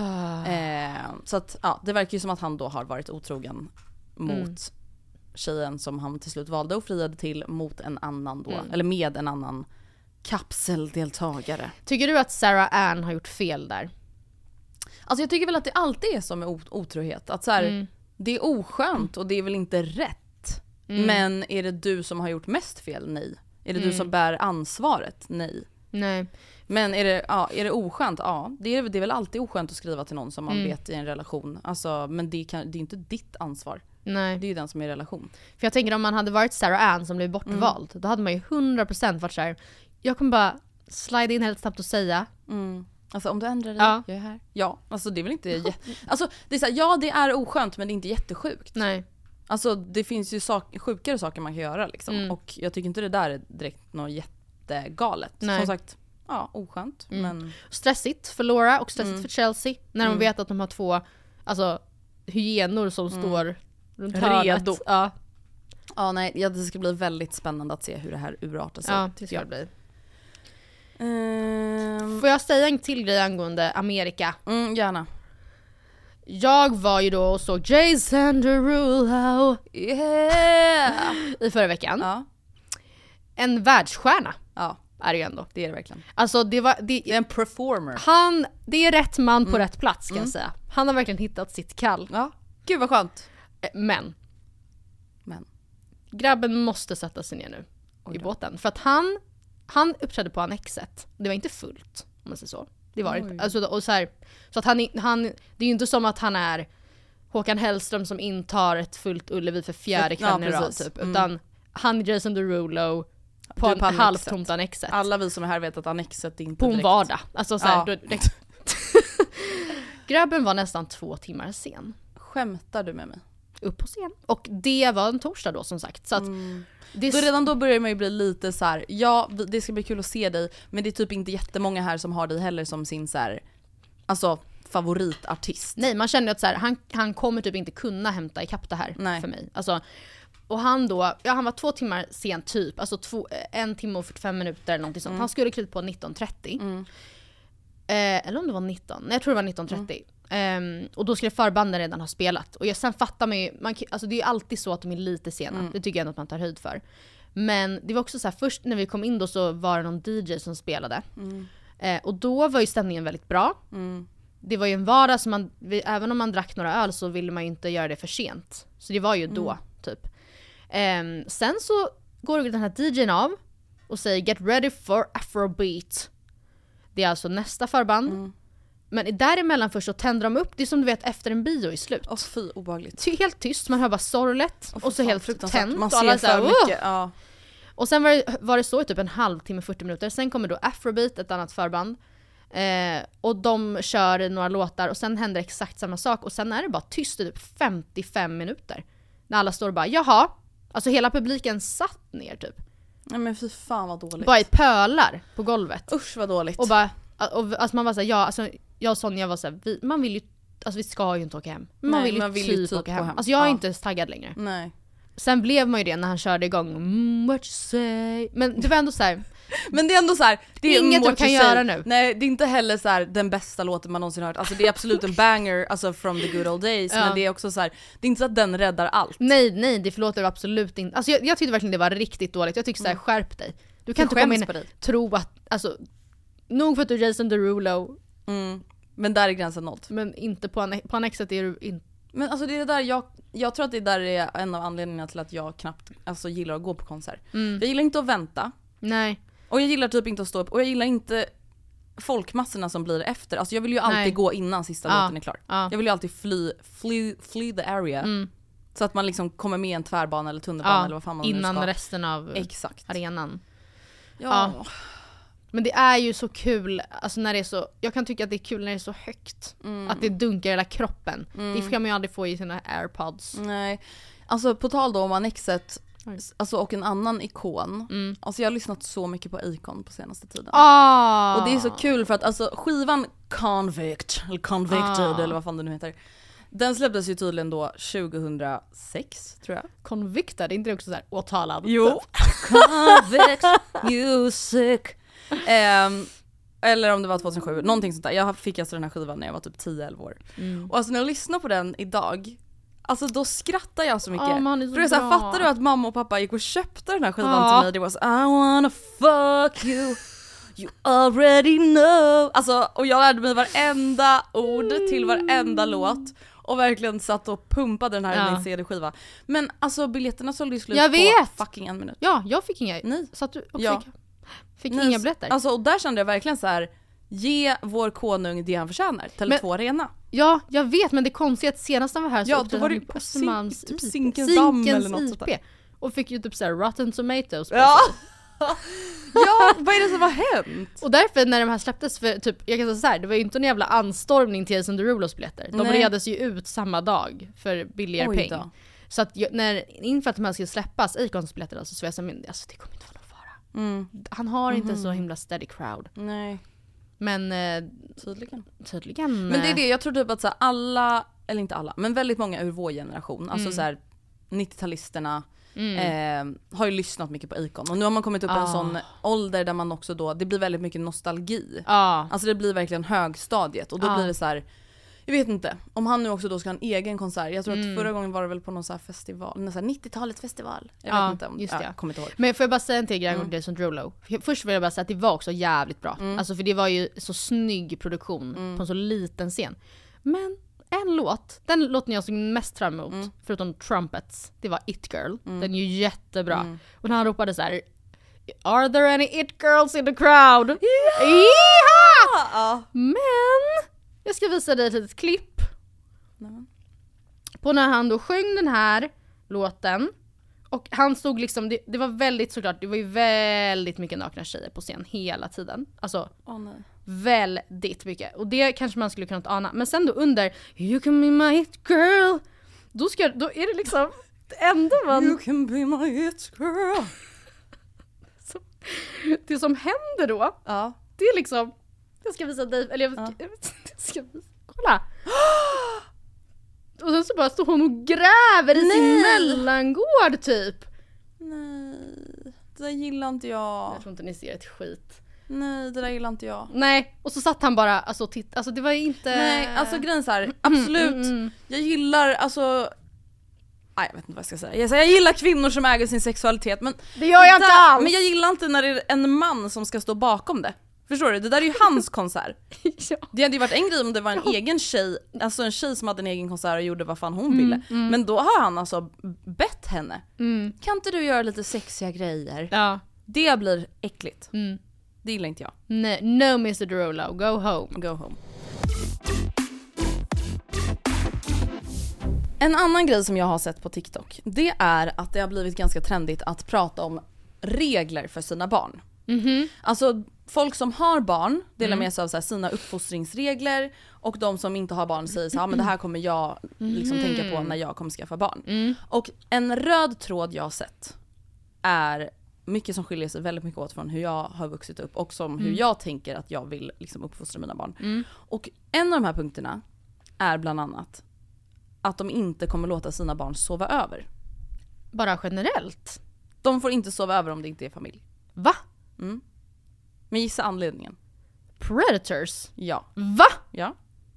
eh, så att ja, det verkar ju som att han då har varit otrogen mot Mm. tjejen som han till slut valde och friade till mot en annan då, Mm. eller med en annan kapseldeltagare. Tycker du att Sarah Ann har gjort fel där? Alltså jag tycker väl att det alltid är som med o- otrohet. Att så här, Mm. det är oskönt och det är väl inte rätt. Mm. Men är det du som har gjort mest fel? Nej. Är det Mm. du som bär ansvaret? Nej. Nej. Men är det, ja, är det oskönt? Ja, det är, det är väl alltid oskönt att skriva till någon som man Mm. vet i en relation. Alltså, men det, kan, det är inte ditt ansvar. Nej. Det är ju den som är i relation. För jag tänker om man hade varit Sarah Ann som blev bortvald, då hade man ju hundra procent varit såhär, jag kommer bara slide in helt snabbt och säga. Mm. Alltså om du ändrar dig, Ja. jag är här. Ja, alltså det är väl inte jä- alltså, det är så här, ja det är oskönt men det är inte jättesjukt. Nej. Alltså det finns ju sak- sjukare saker man kan göra liksom. Mm. Och jag tycker inte det där är direkt något jättegalet. Nej. Som sagt, ja oskönt. Mm. Men Stressigt för Laura och stressigt Mm. för Chelsea. När de Mm. vet att de har två alltså, hyenor som Mm. står runt Redo. hörnet. Ja, ja nej, ja, det ska bli väldigt spännande att se hur det här urartar sig. ja det ska det bli. Ehm, Får jag säga en till grej angående Amerika? mm, gärna. Jag var ju då och såg Jason Derulo Yeah! i förra veckan. Ja, En världsstjärna ja, är det ju ändå. det är det verkligen. Alltså det var... Det, Det är en performer. han, det är rätt man på Mm. rätt plats ska jag Mm. säga. Han har verkligen hittat sitt kall. Ja, gud vad skönt. Eh, Men, Men. grabben måste sätta sig ner nu Oj i då. båten. För att han, han uppträdde på Annexet. Det var inte fullt, om man säger så. Det var Oj. inte. Alltså, och så, här, så att han, han, det är ju inte som att han är Håkan Hellström som intar ett fullt Ullevi för fjärde kvällen i rad typ. Mm. Utan han Jason Derulo på en halvtomt Annexet. Alla vi som är här vet att Annexet inte på direkt... en vardag. Alltså så här, ja. då, det... Grabben var nästan två timmar sen. Skämtar du med mig? Upp på scen. Och det var en torsdag då som sagt. Så att mm. det... då redan då börjar man ju bli lite så här: ja det ska bli kul att se dig, men det är typ inte jättemånga här som har dig heller som sin så här, alltså favoritartist. Nej, man känner att så här, han, han kommer typ inte kunna hämta ikapp det här. Nej. För mig. Alltså, och han då, ja han var två timmar sen typ, alltså två, en timme och fyrtiofem minuter eller någonting sånt. Mm. Han skulle klivit på nitton trettio. Mm. Eh, eller om det var nitton, nej jag tror det var nitton trettio. Mm. Um, och då skulle förbanden redan ha spelat. Och jag sen fattar man ju, man, alltså det är ju alltid så att de är lite sena. Mm. Det tycker jag ändå att man tar höjd för. Men det var också så här, först när vi kom in då så var det någon D J som spelade. Mm. Eh, och då var ju stämningen väldigt bra. Mm. Det var ju en vardag som man, vi, även om man drack några öl så ville man ju inte göra det för sent. Så det var ju då, mm. typ. Um, sen så går den här D J:n av och säger get ready for Afrobeat. Det är alltså nästa förband. Mm. Men däremellan först så tänder de upp. Det är som du vet efter en bio i slut. Åh fy, obehagligt. Det är helt tyst, man hör bara sorlet. Och, och så helt tänt. Man ser för här, mycket, ja. Och sen var det, var det så i typ en halvtimme, fyrtio minuter. Sen kommer då Afrobeat, ett annat förband. Eh, och de kör några låtar och sen händer exakt samma sak. Och sen är det bara tyst i typ femtiofem minuter. När alla står och bara, jaha. Alltså hela publiken satt ner typ. Nej men fy fan vad dåligt. Bara i pölar på golvet. Usch vad dåligt. Och bara, och, alltså man var såhär, ja alltså jag och Sonja var såhär, vi, man vill ju, alltså vi ska ju inte åka hem. Man Nej, vill ju man vill typ, ju typ åka hem. hem. Alltså jag är ja. inte taggad längre. Nej. Sen blev man ju det när han körde igång mm, what you say. Men det var ändå så här. Men det är ändå så här, det är inget du kan göra nu. Nej, det är inte heller så här den bästa låten man någonsin hört. Alltså det är absolut en banger, alltså from the good old days, ja. Men det är också så här, det är inte så att den räddar allt. Nej, nej, det förlåter absolut inte. Alltså jag, jag tyckte verkligen det var riktigt dåligt. Jag tycker så här, mm. skärp dig. Du kan jag inte komma in och tro att, alltså nog för att du är Jason Derulo. Mm. Men där är gränsen nådd. Men inte på, anne- på Annexet är du inte. Men alltså det är där jag jag tror att det där är en av anledningarna till att jag knappt alltså gillar att gå på konsert. Mm. Jag gillar inte att vänta. Nej. Och jag gillar typ inte att stå upp. Och jag gillar inte folkmassorna som blir efter. Alltså jag vill ju alltid Nej. gå innan sista ja. låten är klar. Ja. Jag vill ju alltid fly, fly, fly the area. Mm. Så att man liksom kommer med en tvärbana eller tunnelbana ja. eller vad fan man innan nu ska. Resten av Exakt. arenan. Ja. ja. Men det är ju så kul, alltså när det är så, jag kan tycka att det är kul när det är så högt. Mm. Att det dunkar hela kroppen. Mm. Det kan man ju aldrig få i sina AirPods. Nej. Alltså på tal då om Annexet, alltså och en annan ikon. Mm. Alltså jag har lyssnat så mycket på Akon på senaste tiden. Ah. Och det är så kul för att alltså skivan Convict, eller Convicted ah. eller vad fan det nu heter. Den släpptes ju tydligen då tjugohundrasex, tror jag. Convicted, är inte det också så här åtalad? Jo. Convict music. Um, eller om det var tjugohundrasju, någonting sånt där. Jag fick alltså den här skivan när jag var typ tio elva år. Mm. Och alltså när jag lyssnar på den idag, alltså då skrattar jag så mycket. Oh, man är så För det är så här, fattar du att mamma och pappa gick och köpte den här skivan oh. till mig? Det var så, I wanna fuck you, you already know. Alltså, och jag lärde mig varenda ord till varenda låt. Och verkligen satt och pumpade den här ja. i min C D-skiva. Men alltså biljetterna sålde ju slut jag vet. på fucking en minut. Ja, jag fick inga. Nej. Satt du och ja. fick, fick inga biljetter. Alltså och där kände jag verkligen så här: ge vår konung det han förtjänar. Tele två Arena. Ja, jag vet, men det konstiga är att senast han var här så ja, då var det på Östermalms typ Zinkens damm eller något sånt där. Och fick ju typ så här Rotten Tomatoes. Ja. Ja, vad är det som har hänt? Och därför när de här släpptes för typ, jag kan säga så här, det var ju inte en jävla anstormning till Jason Derulos biljetter. De Nej. reades ju ut samma dag för billigare peng. Så att jag, när inför att de här skulle släppas Akons biljetter alltså, så var jag så men alltså det kommer inte vara någon fara. Mm. Han har inte mm-hmm. så himla steady crowd. Nej. Men eh, tydligen. Tydligen. Men det är det jag tror typ att så här, alla eller inte alla, men väldigt många ur vår generation, mm. alltså så här nittio-talisterna Mm. Eh, har ju lyssnat mycket på Akon. Och nu har man kommit upp i ah. en sån ålder där man också då, det blir väldigt mycket nostalgi. Ah. Alltså det blir verkligen högstadiet. Och då ah. blir det så här, jag vet inte, om han nu också då ska ha en egen konsert. Jag tror mm. att förra gången var det väl på någon så här festival, någon så här nittio-talets festival. Jag ah, vet inte om, just ja, det. kommer inte ihåg. Men får jag bara säga en till grej om Jason Derulo. Först vill jag bara säga att det var också jävligt bra. Mm. Alltså för det var ju så snygg produktion mm. på en så liten scen. Men en låt, den låten jag såg mest fram emot, mm. förutom Trumpets, det var It Girl. Mm. Den är ju jättebra. Mm. Och när han ropade så här: Are there any It Girls in the crowd? Yeah! Ja! Men jag ska visa dig ett litet klipp. Nej. på när han då sjöng den här låten. Och han stod liksom, det, det var väldigt såklart, det var ju väldigt mycket nakna tjejer på scen hela tiden. Alltså, oh, nej. väldigt mycket. Och det kanske man skulle kunna ana. Men sen då under You can be my hit girl, då, ska, då är det liksom det enda man... You can be my hit girl. Så, det som händer då, ja. det är liksom, jag ska visa dig, eller jag, ja. jag, jag ska visa, kolla. Och sen så bara står hon och gräver i Nej. sin mellangård typ. Nej, det där gillar inte jag. Jag tror inte ni ser ett skit. Nej, det där gillar inte jag. Nej, och så satt han bara, alltså titta, alltså det var inte... Nej, alltså grejen så här, absolut. Mm, mm. Jag gillar, alltså... Nej, jag vet inte vad jag ska säga. Jag, säger, jag gillar kvinnor som äger sin sexualitet, men... Det gör jag där, inte alls! Men jag gillar inte när det är en man som ska stå bakom det. Förstår du? Det där är ju hans konsert. Ja. Det hade ju varit en grej om det var en ja. egen tjej, alltså en tjej som hade en egen konsert och gjorde vad fan hon mm, ville. Mm. Men då har han alltså bett henne. Mm. Kan inte du göra lite sexiga grejer? Ja. Det blir äckligt. Mm. Det gillar inte jag. Nej, no mister Derulo, go home. Go home. En annan grej som jag har sett på TikTok, det är att det har blivit ganska trendigt att prata om regler för sina barn. Mm-hmm. Alltså folk som har barn delar med sig av så här, sina uppfostringsregler, och de som inte har barn säger så här, men det här kommer jag liksom mm. tänka på när jag kommer skaffa barn. Mm. Och en röd tråd jag har sett är mycket som skiljer sig väldigt mycket åt från hur jag har vuxit upp och som mm. hur jag tänker att jag vill liksom uppfostra mina barn. Mm. Och en av de här punkterna är bland annat att de inte kommer låta sina barn sova över. Bara generellt? De får inte sova över om det inte är familj. Va? Mm. Men gissa anledningen. Predators? Ja. Va? Ja.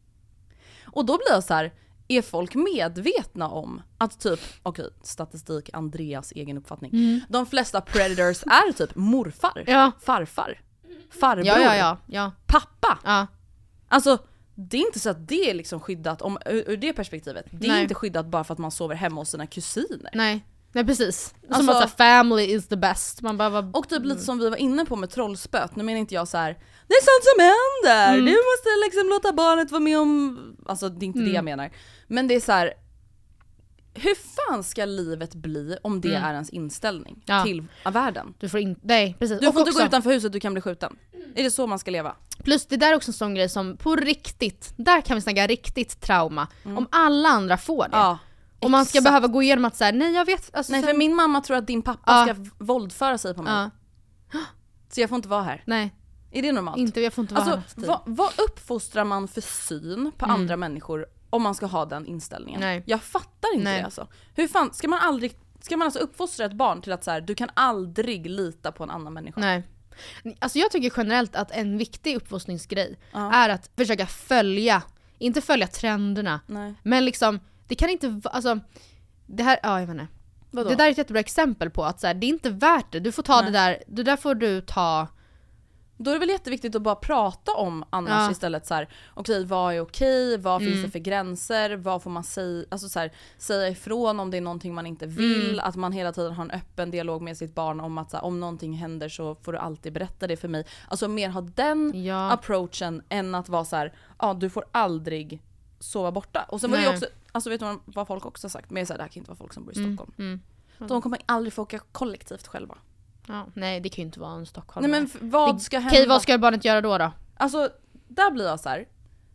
Och då blir jag så här, är folk medvetna om att typ, okej, okay, statistik, Andreas egen uppfattning. Mm. De flesta predators är typ morfar, ja. farfar, farbror, ja, ja, ja, ja. pappa. Ja. Alltså, det är inte så att det är liksom skyddat om, ur, ur det perspektivet. Det är Nej. inte skyddat bara för att man sover hemma hos sina kusiner. Nej. Nej, precis. Alltså, som att family is the best. Man bara var... Och typ lite som vi var inne på med trollspöt. Nu menar inte jag så här: det är sånt som händer. Mm. Du måste liksom låta barnet vara med om... Alltså det är inte mm. det jag menar. Men det är så här: hur fan ska livet bli om det mm. är ens inställning ja. till världen? Du får inte... Nej, precis. Du får och inte också... gå utanför huset, du kan bli skjuten. Är det så man ska leva? Plus det där är också en sån grej som på riktigt, där kan vi snacka riktigt trauma. Mm. Om alla andra får det. Ja. Och man ska behöva gå igenom att så här, nej jag vet alltså, nej för sen... min mamma tror att din pappa ja. ska våldföra sig på mig. Ja. Så jag får inte vara här. Nej. Är det normalt? Inte, jag får inte vara alltså, här. Vad, vad uppfostrar man för syn på mm. andra människor om man ska ha den inställningen? Nej. Jag fattar inte nej. det alltså. Hur fan, ska man aldrig, ska man alltså uppfostra ett barn till att så här, du kan aldrig lita på en annan människa? Nej. Alltså jag tycker generellt att en viktig uppfostringsgrej uh. är att försöka följa, inte följa trenderna. Nej. Men liksom, det kan inte vara, alltså det här, ja jag vet inte. Vadå? Det där är ett jättebra exempel på att så här, det är inte värt det. Du får ta Nej. det där, det där får du ta. Då är det väl jätteviktigt att bara prata om annars ja. istället så här, okej, okay, vad är okej, vad mm. finns det för gränser, vad får man säga, alltså så här, säga ifrån om det är någonting man inte vill, mm. att man hela tiden har en öppen dialog med sitt barn om att så här, om någonting händer så får du alltid berätta det för mig. Alltså mer ha den ja. approachen än att vara så här, ja du får aldrig sova borta. Och sen var det ju också, alltså vet man vad folk också har sagt, men så här, det här kan inte vara folk som bor i Stockholm. Mm. Mm. De kommer aldrig få åka kollektivt själva. Ja, nej, det kan ju inte vara en Stockholm. Nej, men vad ska hända? Okej, vad ska barnet göra då då? Alltså, där blir jag så här.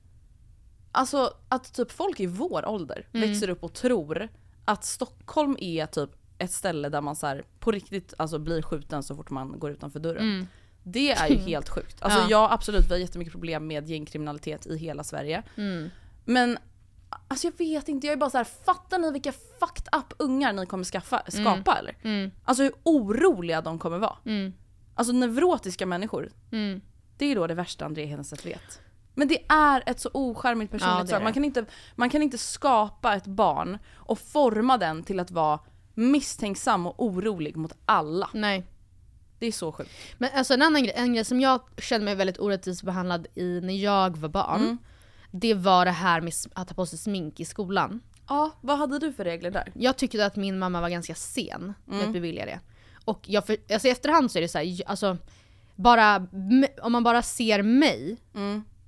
Alltså, att typ folk i vår ålder mm. växer upp och tror att Stockholm är typ ett ställe där man så här, på riktigt alltså, blir skjuten så fort man går utanför dörren. Mm. Det är ju helt sjukt. Alltså, ja. jag absolut, vi har jättemycket problem med gängkriminalitet i hela Sverige. Mm. Men alltså jag vet inte, jag är bara så här, fattar ni vilka fucked up ungar ni kommer skaffa, skapa mm. eller? Mm. Alltså hur oroliga de kommer vara. Mm. Alltså neurotiska människor. Mm. Det är då det värsta André Hedenstedt vet. Men det är ett så ocharmigt personligt ja, man kan inte man kan inte skapa ett barn och forma den till att vara misstänksam och orolig mot alla. Nej. Det är så sjukt. Men alltså en annan grej, en grej som jag kände mig väldigt orättvist behandlad i när jag var barn. Mm. Det var det här med att ta på sig smink i skolan. Ja, vad hade du för regler där? Jag tyckte att min mamma var ganska sen med mm. att bevilja det. Och jag för, alltså i efterhand så är det så här, alltså bara om man bara ser mig mm.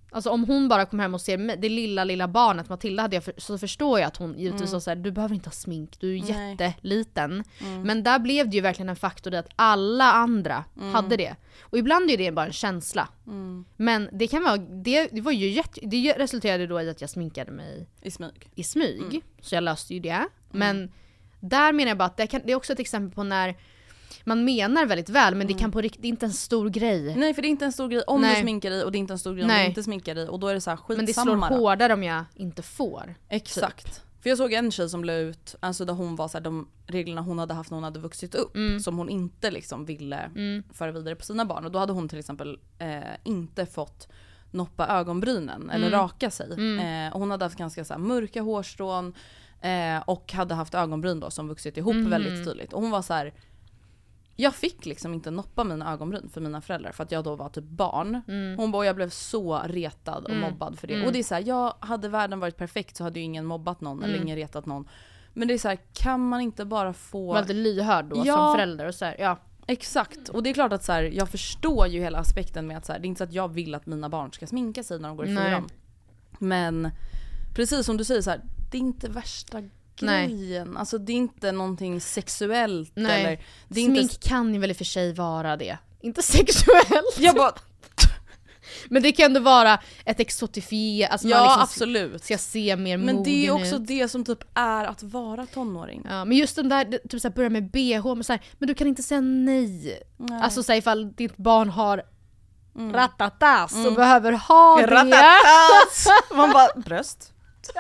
Alltså om hon bara kom hem och ser det lilla, lilla barnet Matilda hade jag för, så förstår jag att hon givetvis mm. var så här, du behöver inte ha smink, du är Nej. jätteliten. Mm. Men där blev det ju verkligen en faktor i att alla andra mm. hade det. Och ibland är det bara en känsla. Mm. Men det kan vara, det, det var ju jätte, det resulterade då i att jag sminkade mig i smyg. I smyg. Mm. Så jag löste ju det. Mm. Men där menar jag bara att det, kan, det är också ett exempel på när man menar väldigt väl, men mm. det kan på riktigt, det är inte en stor grej. Nej, för det är inte en stor grej om Nej. du sminkar dig och det är inte en stor grej om Nej. du inte sminkar dig. Och då är det så här skitsamma. Men det slår hårdare om jag inte får. Exakt. Typ. För jag såg en tjej som la ut, alltså där hon var så här, de reglerna hon hade haft när hon hade vuxit upp, mm. som hon inte liksom ville mm. föra vidare på sina barn. Och då hade hon till exempel eh, inte fått noppa ögonbrynen mm. eller raka sig. Mm. Eh, och hon hade haft ganska så här, mörka hårstrån eh, och hade haft ögonbryn då som vuxit ihop mm. väldigt tydligt. Och hon var så här, jag fick liksom inte noppa mina ögonbryn för mina föräldrar för att jag då var typ barn. Mm. Hon bara, jag blev så retad och mm. mobbad för det. Mm. Och det är så här, jag hade världen varit perfekt så hade ju ingen mobbat någon mm. eller ingen retat någon. Men det är så här, kan man inte bara få... Var lite lyhörd då ja. som förälder och så här, ja. Exakt. Och det är klart att så här, jag förstår ju hela aspekten med att så här, det är inte så att jag vill att mina barn ska sminka sig när de går i fyran. Men precis som du säger så här, det är inte värsta grejen. Nej. Alltså det är inte någonting sexuellt. Nej. Eller, det är smink inte... kan ju väl i och för sig vara det. Inte sexuellt. Jag bara... Men det kan ändå vara ett exotifier. Alltså ja, man liksom absolut. Ska se mer men mogen det är ju också ut. det som typ är att vara tonåring. Ja, men just den där, typ såhär, börja med B H, men, såhär, men du kan inte säga nej. nej. Alltså såhär, ifall ditt barn har mm. ratatas mm. så behöver ha ratatas. Det. Man bara, bröst.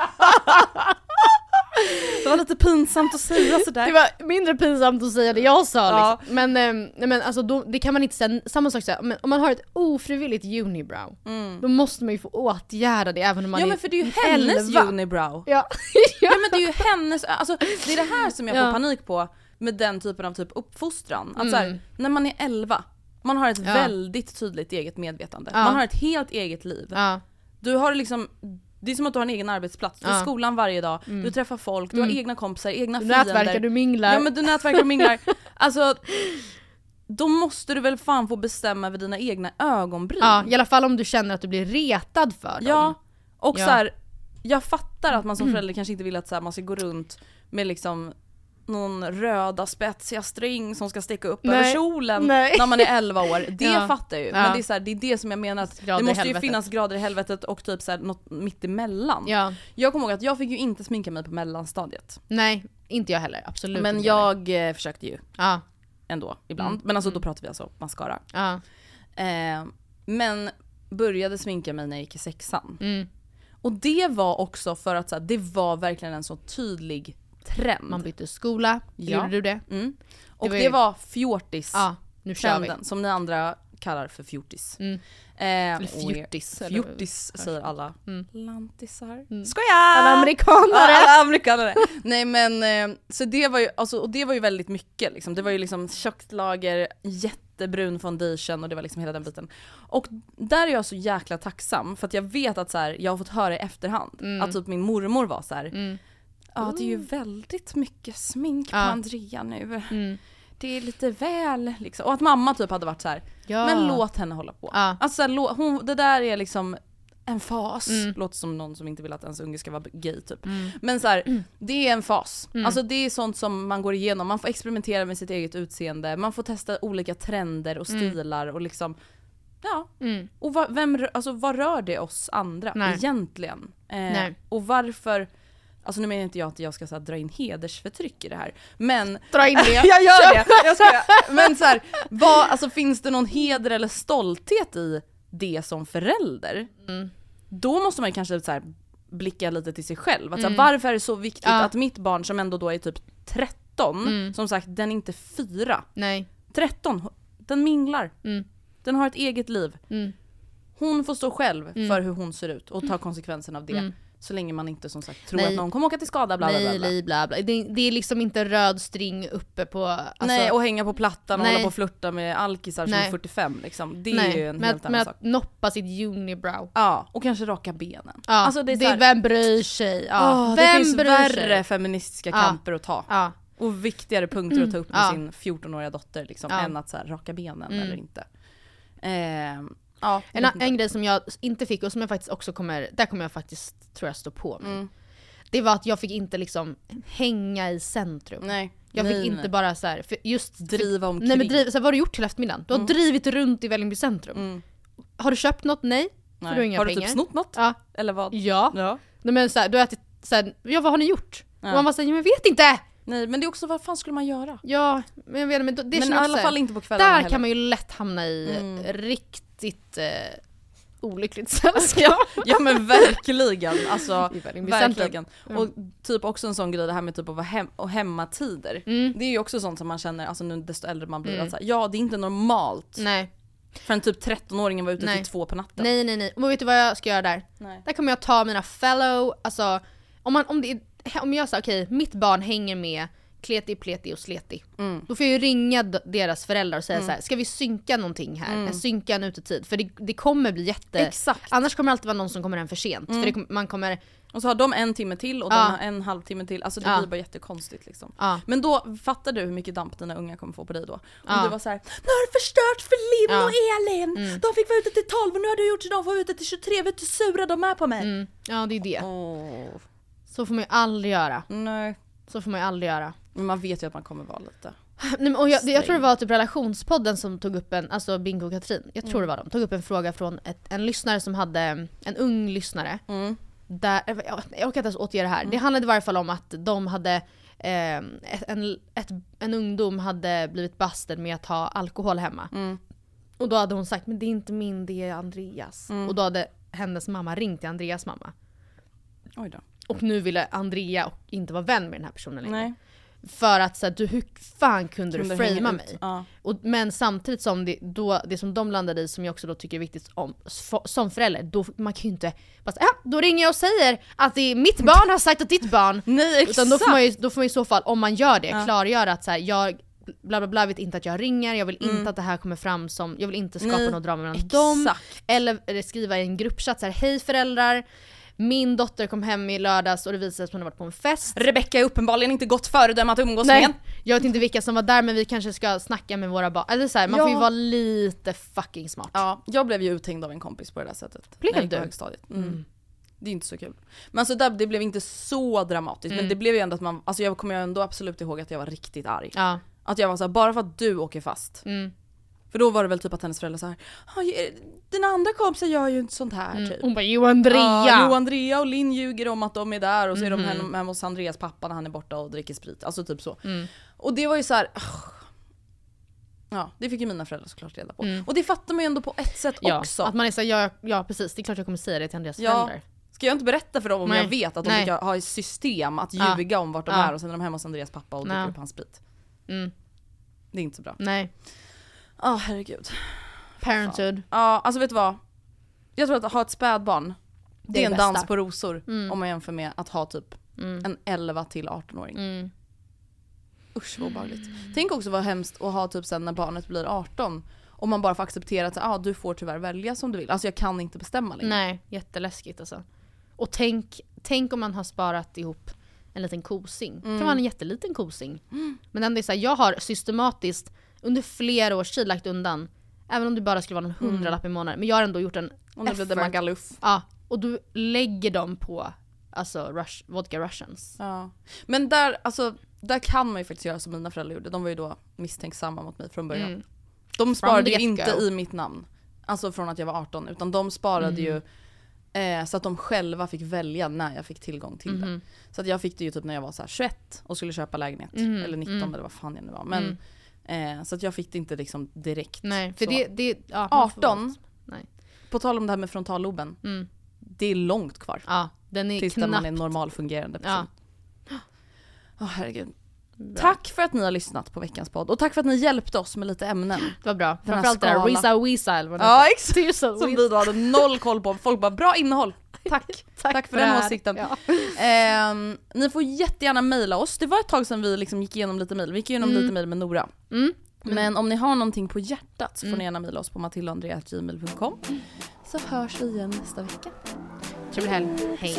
Det var lite pinsamt att säga sådär. Det var mindre pinsamt att säga det jag sa ja. liksom. Men, eh, men alltså då, det kan man inte säga. Samma sak så här, men om man har ett ofrivilligt unibrow mm. då måste man ju få åtgärda det även om man ja, är men för det är ju hennes elva. Unibrow. Ja. Ja men det är ju hennes, alltså det är det här som jag får ja. panik på med den typen av typ uppfostran. Att mm. så här, när man är elva, man har ett ja. väldigt tydligt eget medvetande. Ja. Man har ett helt eget liv. Ja. Du har liksom, det är som att du har en egen arbetsplats. Du är i ja. skolan varje dag. Mm. Du träffar folk. Du mm. har egna kompisar, egna du fiender. Du nätverkar, du minglar. Ja men du nätverkar och minglar. Alltså, då måste du väl fan få bestämma över dina egna ögonbryn. Ja, i alla fall om du känner att du blir retad för dem. Ja, och ja. så här, jag fattar att man som förälder mm. kanske inte vill att så här, man ska gå runt med liksom någon röda spetsiga string som ska sticka upp nej, över kjolen nej. när man är elva år. Det ja. fattar jag ju. Ja. Men det är, så här, det är det som jag menar att grader det måste ju finnas grader i helvetet och typ så här, något mitt emellan. Ja. Jag kommer ihåg att jag fick ju inte sminka mig på mellanstadiet. Nej, inte jag heller. Absolut men inte jag eh, försökte ju. Ja. Ändå, ibland. Mm. Men alltså då pratar vi alltså mascara. Ja. Eh, men började sminka mig när jag gick i sexan. Mm. Och det var också för att så här, det var verkligen en så tydlig trend. Man bytte skola, ja. gjorde du det? Mm. Och det var, det var fjortis. Ja, nu kör vi. Som ni andra kallar för fjortis. Mm. Eh, eller fjortis. Fjortis eller, säger alla. Mm. Lantisar. Mm. Skoja! Alla amerikanare. Alla amerikanare. Nej men, eh, så det var ju, alltså, och det var ju väldigt mycket. Liksom. Det var ju liksom tjockt lager, jättebrun foundation och det var liksom hela den biten. Och där är jag så jäkla tacksam för att jag vet att så här, jag har fått höra i efterhand mm. att typ min mormor var så här. Mm. Ja, det är ju väldigt mycket smink på ja. Andrea nu. Mm. Det är lite väl liksom. Och att mamma typ hade varit så här. Ja. Men låt henne hålla på. Ja. Alltså så här, hon, det där är liksom en fas. Mm. Låter som någon som inte vill att ens unge ska vara gay typ. Mm. Men så här, mm. det är en fas. Mm. Alltså det är sånt som man går igenom. Man får experimentera med sitt eget utseende. Man får testa olika trender och stilar och liksom ja. Mm. Och vad, vem, alltså, vad rör det oss andra Nej. egentligen? Eh, Nej. Och varför. Alltså nu menar inte jag att jag ska så här, dra in hedersförtryck i det här. Men dra in det. Jag gör det. Jag ska. Men så här, vad, alltså finns det någon heder eller stolthet i det som förälder? Mm. Då måste man ju kanske så här, blicka lite till sig själv. Att, mm. så här, varför är det så viktigt ja. att mitt barn som ändå då är typ tretton, mm. som sagt den är inte fyra. Nej. tretton, den minglar. Mm. Den har ett eget liv. Mm. Hon får stå själv mm. för hur hon ser ut och ta konsekvenserna av det. Mm. Så länge man inte som sagt tror nej. att någon kommer åka till skada bla bla bla. Nej, bla, bla. Det, det är liksom inte röd string uppe på alltså, nej, och hänga på plattan och nej. hålla på och flirta med alkisar som är fyrtiofem liksom. Det nej. är ju en men helt att, annan men sak. Att noppa sitt unibrow. Ja, och kanske raka benen. Ja, alltså det är, det så här, vem bryr sig? Ja. Oh, vem det finns bryr värre sig? feministiska ja. kamper att ta. Ja. Och viktigare punkter mm. att ta upp med ja. sin fjortonåriga dotter liksom, ja. än att så här, raka benen mm. eller inte. Eh, Ja, en, en grej som jag inte fick och som jag faktiskt också kommer, där kommer jag faktiskt tror jag stå på mig. Mm. Det var att jag fick inte liksom hänga i centrum. Nej. Jag fick nej, inte nej. bara så här, för just driva omkring. Nej men driv, så här, vad har du gjort till eftermiddagen? Du har mm. drivit runt i Vällingby centrum. Mm. Har du köpt något? Nej. nej. För du har inga har pengar. du typ snott något? Ja. Eller vad? Ja. ja. Nej, men så här, du har ätit så här, ja vad har ni gjort? Ja. Och man bara säger, men jag vet inte. Nej, men det är också, vad fan skulle man göra? Ja, men jag vet men det Men i alla fall inte på kvällen. Där heller. kan man ju lätt hamna i mm. riktigt eh, olyckligt sällskap. ja, ja men verkligen. Alltså, verkligen. Mm. Och typ också en sån grej, det här med typ att vara hem och hemmatider. Mm. Det är ju också sånt som man känner, alltså nu desto äldre man blir, mm. att så här, ja det är inte normalt. Nej. För en typ tretton-åringen var ute nej. till två på natten. Nej, nej, nej. Och vet du vad jag ska göra där? Nej. Där kommer jag ta mina fellow, alltså om, man, om, det är, om jag säger okej, okay, mitt barn hänger med Kleti, Pleti och Sleti. Mm. Då får jag ju ringa d- deras föräldrar och säga mm. så här: ska vi synka någonting här? Mm. Synka en utetid. För det, det kommer bli jätte... Exakt. Annars kommer det alltid vara någon som kommer hem för sent. Mm. För det, man kommer... Och så har de en timme till och ja. de har en halvtimme till. Alltså det ja. blir bara jättekonstigt liksom. Ja. Men då fattar du hur mycket damp dina unga kommer få på dig då? Om ja. du var så här: nu har du förstört för Linn ja. och Elin. Mm. De fick vara ute till tolv och nu har du gjort så de får vara ute till tjugotre. Vet du hur sura de är på mig? Mm. Ja, det är det. Oh. Så får man ju aldrig göra. Nej. Så får man ju aldrig göra. Men man vet ju att man kommer vara lite. Nej, men och jag, jag tror det var typ relationspodden som tog upp en, alltså Bingo och Katrin, jag tror mm. det var de, tog upp en fråga från ett, en lyssnare som hade, en ung lyssnare. Mm. Där, jag, jag orkar inte ens återge det här. Mm. Det handlade i varje fall om att de hade, eh, ett, en, ett, en ungdom hade blivit busted med att ha alkohol hemma. Mm. Och då hade hon sagt, men det är inte min, det är Andreas. Mm. Och då hade hennes mamma ringt till Andreas mamma. Oj då. Och nu ville Andrea och inte vara vän med den här personen längre. Nej. För att så här, du, hur fan kunde, kunde du framea mig? Ja. Och, men samtidigt som det, då, det som de landade i, som jag också då tycker är viktigt om, som förälder, då man kan ju inte bara säga, ah, då ringer jag och säger att det är mitt barn har sagt att ditt barn. Nej, exakt. Utan då får man ju, då får man i så fall, om man gör det, ja. klargöra att så här, jag bla bla bla vet inte att jag ringer, jag vill mm. inte att det här kommer fram som, jag vill inte skapa Nej, något drama mellan exakt. dem. Eller skriva i en gruppchatt så här, hej föräldrar, min dotter kom hem i lördags och det visade sig att hon har varit på en fest. Rebecca är uppenbarligen inte gott föredöme att umgås Nej, med. Jag vet inte vilka som var där, men vi kanske ska snacka med våra barn. Eller så här, man ja. får ju vara lite fucking smart. Ja, jag blev ju uthängd av en kompis på det där sättet. Blev du? Högstadiet. Mm. Mm. Det är inte så kul. Men alltså där, det blev inte så dramatiskt. Mm. Men det blev ju ändå att man, alltså jag kommer ju ändå absolut ihåg att jag var riktigt arg. Ja. Att jag var så här, bara för att du åker fast. Mm. För då var det väl typ att hennes föräldrar så här, den andra kompisen gör ju inte sånt här mm. typ. Hon bara, jo Andrea. Ja, jo Andrea och Linn ljuger om att de är där och så är mm. de hemma hem hos Andreas pappa när han är borta och dricker sprit. Alltså typ så. Mm. Och det var ju så här. Oh. Ja, det fick ju mina föräldrar såklart reda på. Mm. Och det fattar man ju ändå på ett sätt ja, också. Att man är så här, ja, ja precis, det är klart jag kommer säga det till Andreas ja. föräldrar. Ska jag inte berätta för dem om Nej. jag vet att de Nej. har ett system att ljuga ja. om vart de ja. är och sen är de hemma hos Andreas pappa och dricker ja. upp hans sprit. Mm. Det är inte så bra. Nej. Ja, oh, herregud. Parenthood. Ja, alltså vet du vad? Jag tror att ha ett spädbarn, det, det är en bästa. dans på rosor mm. om man jämför med att ha typ mm. en elva till arton-åring. Mm. Usch vad obehagligt. Mm. Tänk också vad hemskt att ha typ sen när barnet blir arton och man bara får acceptera att ah, du får tyvärr välja som du vill. Alltså jag kan inte bestämma längre. Nej, jätteläskigt alltså. Och tänk, tänk om man har sparat ihop en liten kosing. Mm. Det kan vara en jätteliten kosing. Mm. Men ändå är så här, jag har systematiskt under flera års tid lagt undan, även om det bara skulle vara någon hundralapp mm. i månaden. Men jag har ändå gjort en och nu blir det Magaluf. Ja, och du lägger dem på alltså rush, vodka russians. Ja. Men där, alltså, där kan man ju faktiskt göra som mina föräldrar gjorde. De var ju då misstänksamma mot mig från början. Mm. De sparade ju inte i mitt namn. Alltså från att jag var arton. Utan de sparade mm. ju eh, så att de själva fick välja när jag fick tillgång till mm. det. Så att jag fick det ju typ när jag var så här tjugoett och skulle köpa lägenhet. Mm. Eller nitton mm. eller vad fan jag nu var. Men, mm. eh, så att jag fick det inte liksom direkt. Nej, för det, det, ja, arton, nej. På tal om det här med frontalloben. Mm. Det är långt kvar. Ja, den är tills knappt. man är normalfungerande person. Ja. Åh, herregud. Bra. Tack för att ni har lyssnat på veckans podd. Och tack för att ni hjälpte oss med lite ämnen. Det var bra. Framförallt det där Wisa Wisa. Ja, exakt. Som vi då hade noll koll på. Folk bara, bra innehåll. Tack. Tack, Tack för, för den åsikten. Ja. Eh, ni får jättegärna mejla oss. Det var ett tag sedan vi liksom gick igenom lite mejl. Vi gick igenom mm. lite mejl med Nora. Mm. Mm. Men om ni har någonting på hjärtat så får mm. ni gärna mejla oss på matilda andrea at gmail dot com. Så hörs vi igen nästa vecka. Trevlig helg. Hej.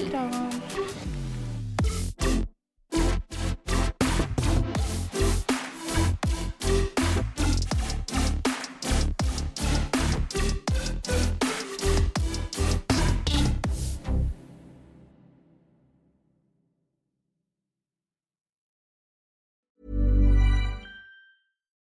Puss och kram.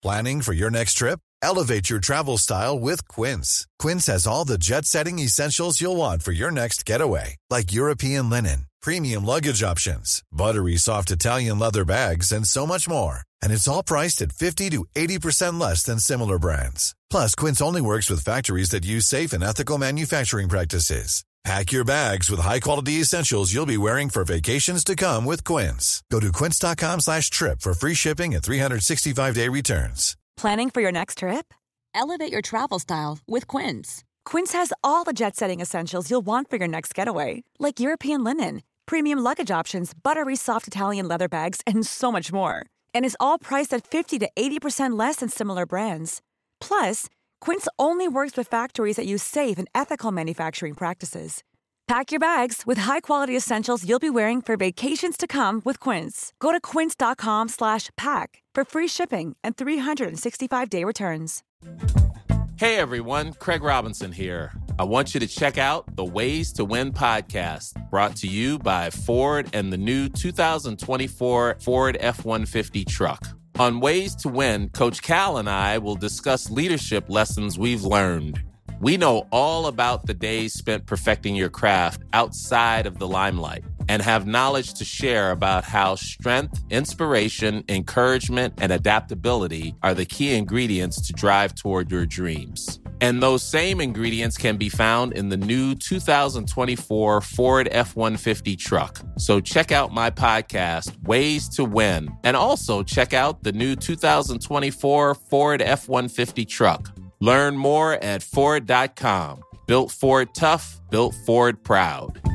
Planning for your next trip? Elevate your travel style with Quince. Quince has all the jet-setting essentials you'll want for your next getaway, like European linen, premium luggage options, buttery soft Italian leather bags, and so much more. And it's all priced at fifty to eighty percent less than similar brands. Plus, Quince only works with factories that use safe and ethical manufacturing practices. Pack your bags with high-quality essentials you'll be wearing for vacations to come with Quince. Go to quince.com slash trip for free shipping and three sixty-five day returns. Planning for your next trip? Elevate your travel style with Quince. Quince has all the jet-setting essentials you'll want for your next getaway, like European linen, premium luggage options, buttery soft Italian leather bags, and so much more. And is all priced at fifty to eighty percent less than similar brands. Plus, Quince only works with factories that use safe and ethical manufacturing practices. Pack your bags with high-quality essentials you'll be wearing for vacations to come with Quince. Go to quince.com slash pack for free shipping and three sixty-five day returns. Hey everyone, Craig Robinson here. I want you to check out the Ways to Win podcast, brought to you by Ford and the new two thousand twenty-four Ford F one fifty truck. On Ways to Win, Coach Cal and I will discuss leadership lessons we've learned. We know all about the days spent perfecting your craft outside of the limelight and have knowledge to share about how strength, inspiration, encouragement, and adaptability are the key ingredients to drive toward your dreams. And those same ingredients can be found in the new two thousand twenty-four Ford F one fifty truck. So check out my podcast, Ways to Win, and also check out the new two thousand twenty-four Ford F one fifty truck. Learn more at Ford dot com. Built Ford tough, built Ford proud.